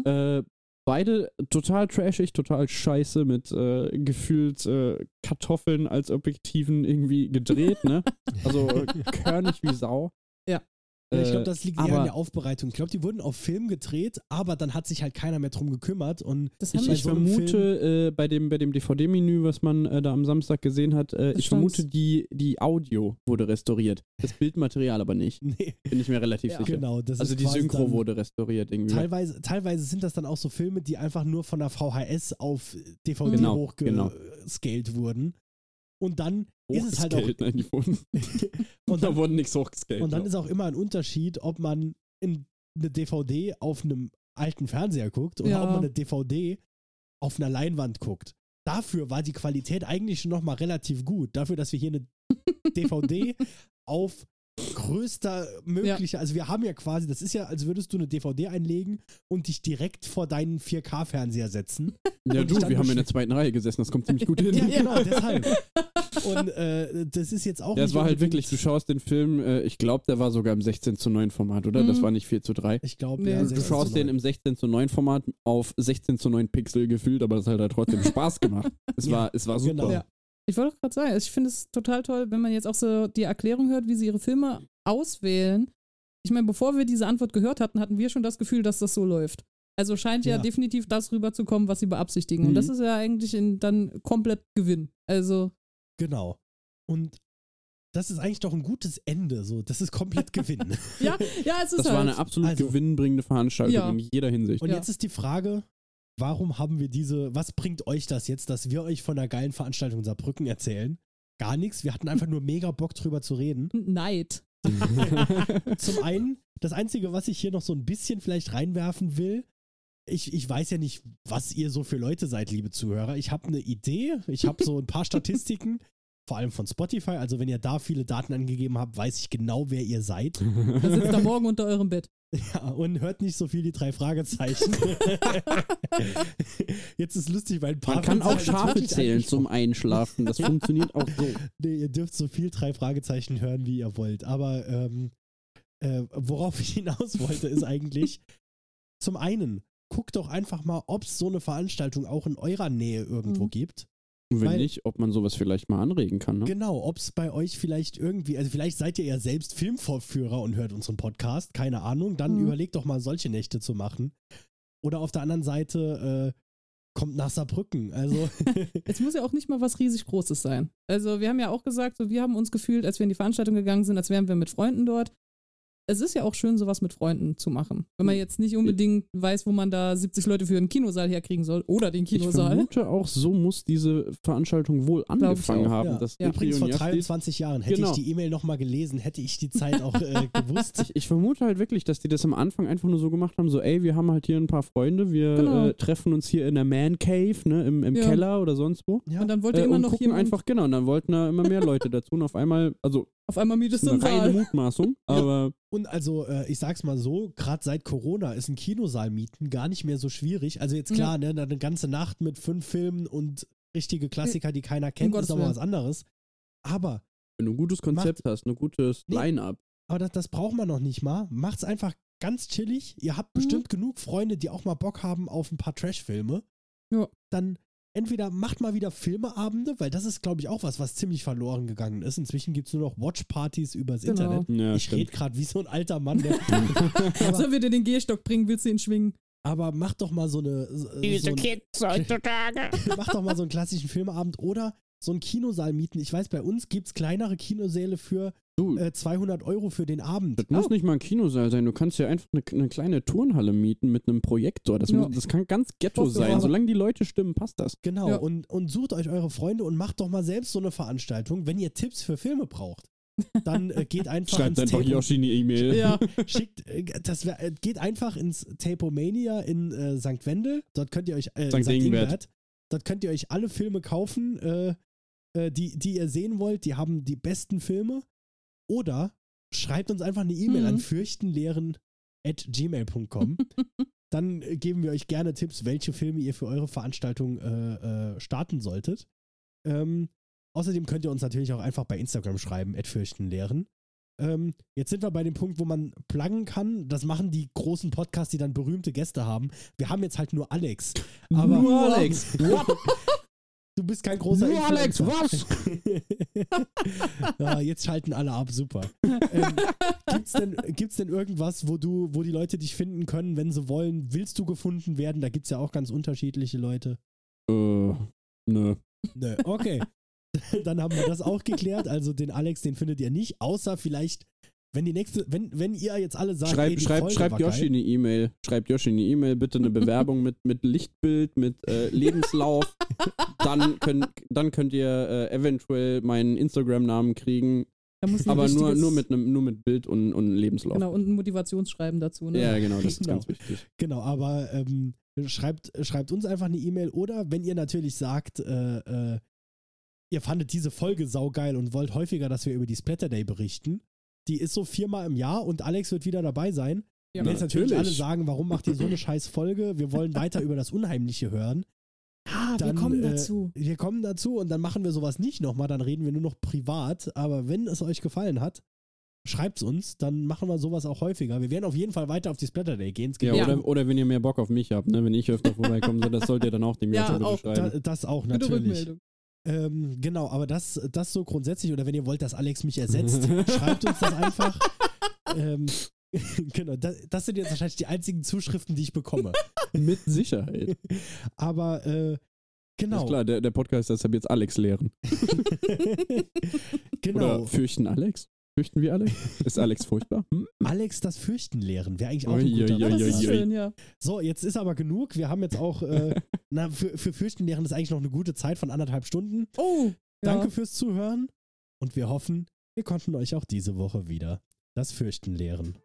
Beide total trashig, total scheiße mit gefühlt Kartoffeln als Objektiven irgendwie gedreht, ne? Also körnig wie Sau. Ja. Ich glaube, das liegt eher an der Aufbereitung. Ich glaube, die wurden auf Film gedreht, aber dann hat sich halt keiner mehr drum gekümmert. Und ich vermute, bei dem DVD-Menü, was man da am Samstag gesehen hat, ich vermute, die Audio wurde restauriert. Das Bildmaterial aber nicht. Nee. Bin ich mir relativ sicher. Genau, also die Synchro wurde restauriert irgendwie. Teilweise sind das dann auch so Filme, die einfach nur von der VHS auf DVD hochgescaled wurden. Und dann ist es halt auch. Nein, die wurden. Und da wurden nichts hochgescaled. Und dann ist auch immer ein Unterschied, ob man eine DVD auf einem alten Fernseher guckt oder ob man eine DVD auf einer Leinwand guckt. Dafür war die Qualität eigentlich schon nochmal relativ gut. Dafür, dass wir hier eine DVD auf größter möglicher, also wir haben ja quasi, das ist ja, als würdest du eine DVD einlegen und dich direkt vor deinen 4K-Fernseher setzen. Ja, wir haben in der 2. Reihe gesessen, das kommt ziemlich gut hin. Ja, genau, deshalb. Und das ist jetzt auch. Ja, es war halt wirklich, du schaust den Film, ich glaube, der war sogar im 16:9 Format, oder? Das war nicht 4:3. Ich glaube, ja. Du schaust den im 16:9 Format auf 16:9 Pixel gefühlt, aber das hat halt trotzdem Spaß gemacht. Es war super. Genau. Ja. Ich wollte gerade sagen, ich finde es total toll, wenn man jetzt auch so die Erklärung hört, wie sie ihre Filme auswählen. Ich meine, bevor wir diese Antwort gehört hatten, hatten wir schon das Gefühl, dass das so läuft. Also scheint ja definitiv das rüberzukommen, was sie beabsichtigen. Und das ist ja eigentlich dann komplett Gewinn. Also. Genau. Und das ist eigentlich doch ein gutes Ende. So, das ist komplett Gewinn. ja, es ist das war eine absolut gewinnbringende Veranstaltung in jeder Hinsicht. Und jetzt ist die Frage, warum haben wir was bringt euch das jetzt, dass wir euch von einer geilen Veranstaltung in Saarbrücken erzählen? Gar nichts. Wir hatten einfach nur mega Bock drüber zu reden. Neid. Zum einen, das Einzige, was ich hier noch so ein bisschen vielleicht reinwerfen will, ich weiß ja nicht, was ihr so für Leute seid, liebe Zuhörer. Ich habe eine Idee, ich habe so ein paar Statistiken, vor allem von Spotify. Also wenn ihr da viele Daten angegeben habt, weiß ich genau, wer ihr seid. Da sitzt da morgen unter eurem Bett. Ja, und hört nicht so viel die 3 Fragezeichen. Jetzt ist lustig, weil ein paar. Man kann auch Schafe zählen zum Einschlafen. Das funktioniert auch so. Nee, ihr dürft so viel 3 Fragezeichen hören, wie ihr wollt. Aber worauf ich hinaus wollte, ist eigentlich, zum einen, guckt doch einfach mal, ob es so eine Veranstaltung auch in eurer Nähe irgendwo gibt. Und wenn nicht, ob man sowas vielleicht mal anregen kann. Ne? Genau, ob es bei euch vielleicht irgendwie, also vielleicht seid ihr ja selbst Filmvorführer und hört unseren Podcast, keine Ahnung, dann überlegt doch mal, solche Nächte zu machen. Oder auf der anderen Seite, kommt nach Saarbrücken. Also Es muss ja auch nicht mal was riesig Großes sein. Also wir haben ja auch gesagt, so, wir haben uns gefühlt, als wir in die Veranstaltung gegangen sind, als wären wir mit Freunden dort. Es ist ja auch schön, sowas mit Freunden zu machen. Wenn man jetzt nicht unbedingt weiß, wo man da 70 Leute für einen Kinosaal herkriegen soll oder den Ich Kinosaal. vermute auch, so muss diese Veranstaltung wohl angefangen auch, haben. ja. Dass Übrigens vor Pioniersteht. 23 Jahren hätte Genau. ich die E-Mail nochmal gelesen, hätte ich die Zeit auch gewusst. Ich vermute halt wirklich, dass die das am Anfang einfach nur so gemacht haben, so ey, wir haben halt hier ein paar Freunde, wir Genau. treffen uns hier in der Man Cave, ne, im Ja. Keller oder sonst wo. Ja. Und dann wollte immer Und noch gucken jemand, einfach, genau, und dann wollten da immer mehr Leute dazu und auf einmal, also auf einmal mietest du eine einen reine Saal. Mutmaßung, aber Und also, ich sag's mal so, gerade seit Corona ist ein Kinosaal mieten gar nicht mehr so schwierig. Also jetzt klar, ne, eine ganze Nacht mit 5 Filmen und richtige Klassiker, die keiner kennt, Gottes ist nochmal Willen. was anderes. Aber wenn du ein gutes Konzept hast, ein gutes Nee. Line-Up, das braucht man noch nicht mal. Macht's einfach ganz chillig. Ihr habt bestimmt genug Freunde, die auch mal Bock haben auf ein paar Trash-Filme. Ja. Dann entweder macht mal wieder Filmeabende, weil das ist, glaube ich, auch was ziemlich verloren gegangen ist. Inzwischen gibt es nur noch Watchpartys übers Genau. Internet. ja, Ich rede gerade wie so ein alter Mann. Der Sollen wir dir den Gehstock bringen, willst du ihn schwingen? aber macht doch mal so eine. Kids heutzutage. Macht doch mal so einen klassischen Filmeabend oder so einen Kinosaal mieten. Ich weiß, bei uns gibt es kleinere Kinosäle für Du, 200 € für den Abend. das muss nicht mal ein Kinosaal sein. Du kannst ja einfach eine kleine Turnhalle mieten mit einem Projektor. Das, Ja. das kann ganz Ghetto Doch, sein. ja. Solange die Leute stimmen, passt das. Genau, Ja. und sucht euch eure Freunde und macht doch mal selbst so eine Veranstaltung, wenn ihr Tipps für Filme braucht. Dann geht einfach Schreibt ins einfach Yoshi eine E-Mail. Ja. Schickt, geht einfach ins Tapomania in St. Wendel. Dort könnt ihr euch St. Ingbert. Dort könnt ihr euch alle Filme kaufen, die ihr sehen wollt. Die haben die besten Filme. Oder schreibt uns einfach eine E-Mail an fürchtenlehren@gmail.com. Dann geben wir euch gerne Tipps, welche Filme ihr für eure Veranstaltung starten solltet. Außerdem könnt ihr uns natürlich auch einfach bei Instagram schreiben, @fürchtenlehren. Jetzt sind wir bei dem Punkt, wo man pluggen kann. Das machen die großen Podcasts, die dann berühmte Gäste haben. Wir haben jetzt halt nur Alex. Aber Nur Alex. du bist kein großer Nur Alex, Influencer. Ja, jetzt schalten alle ab, super. Gibt's denn irgendwas, wo die Leute dich finden können, wenn sie wollen? Willst du gefunden werden? Da gibt's ja auch ganz unterschiedliche Leute. Nö. Nö, okay. Dann haben wir das auch geklärt. Also den Alex, den findet ihr nicht, außer vielleicht, wenn ihr jetzt alle sagt, ey, die Folge Schreibt war Yoshi geil. eine E-Mail. Schreibt Yoshi eine E-Mail, bitte eine Bewerbung mit Lichtbild, mit Lebenslauf. Dann könnt ihr eventuell meinen Instagram-Namen kriegen. Da muss ein Aber nur richtiges- mit Bild und Lebenslauf. Genau, und ein Motivationsschreiben dazu. Ne? Ja, genau, das ist Genau. ganz wichtig. Genau, aber schreibt uns einfach eine E-Mail oder wenn ihr natürlich sagt, ihr fandet diese Folge saugeil und wollt häufiger, dass wir über die Splatter Day berichten, die ist so 4-mal im Jahr und Alex wird wieder dabei sein. Ja, Wenn jetzt natürlich alle natürlich. sagen, warum macht ihr so eine scheiß Folge? Wir wollen weiter über das Unheimliche hören. Ah, wir Dann, kommen dazu. Wir kommen dazu und dann machen wir sowas nicht nochmal, dann reden wir nur noch privat. Aber wenn es euch gefallen hat, schreibt's uns, dann machen wir sowas auch häufiger. Wir werden auf jeden Fall weiter auf die Splatter Day gehen. Es geht Ja, Ja. oder wenn ihr mehr Bock auf mich habt, ne? Wenn ich öfter vorbeikomme, so, das sollt ihr dann auch dem Ja, Yoshi bitte auch. schreiben. das auch Gute natürlich. Rückmeldung. Genau, aber das so grundsätzlich, oder wenn ihr wollt, dass Alex mich ersetzt, schreibt uns das einfach. Genau, das sind jetzt wahrscheinlich die einzigen Zuschriften, die ich bekomme. Mit Sicherheit. Aber genau. Ist klar, der Podcast ist deshalb jetzt Alex lehren. Genau. Oder fürchten Alex? Fürchten wir Alex? Ist Alex furchtbar? Hm? Alex das Fürchten lehren wäre eigentlich auch ein Ui, guter ui, Ja, das ui, ist ui. schön, ja. So, jetzt ist aber genug. Wir haben jetzt auch, für Fürchten lehren ist eigentlich noch eine gute Zeit von 1,5 Stunden. Oh, Danke ja. fürs Zuhören und wir hoffen, wir konnten euch auch diese Woche wieder das Fürchten lehren.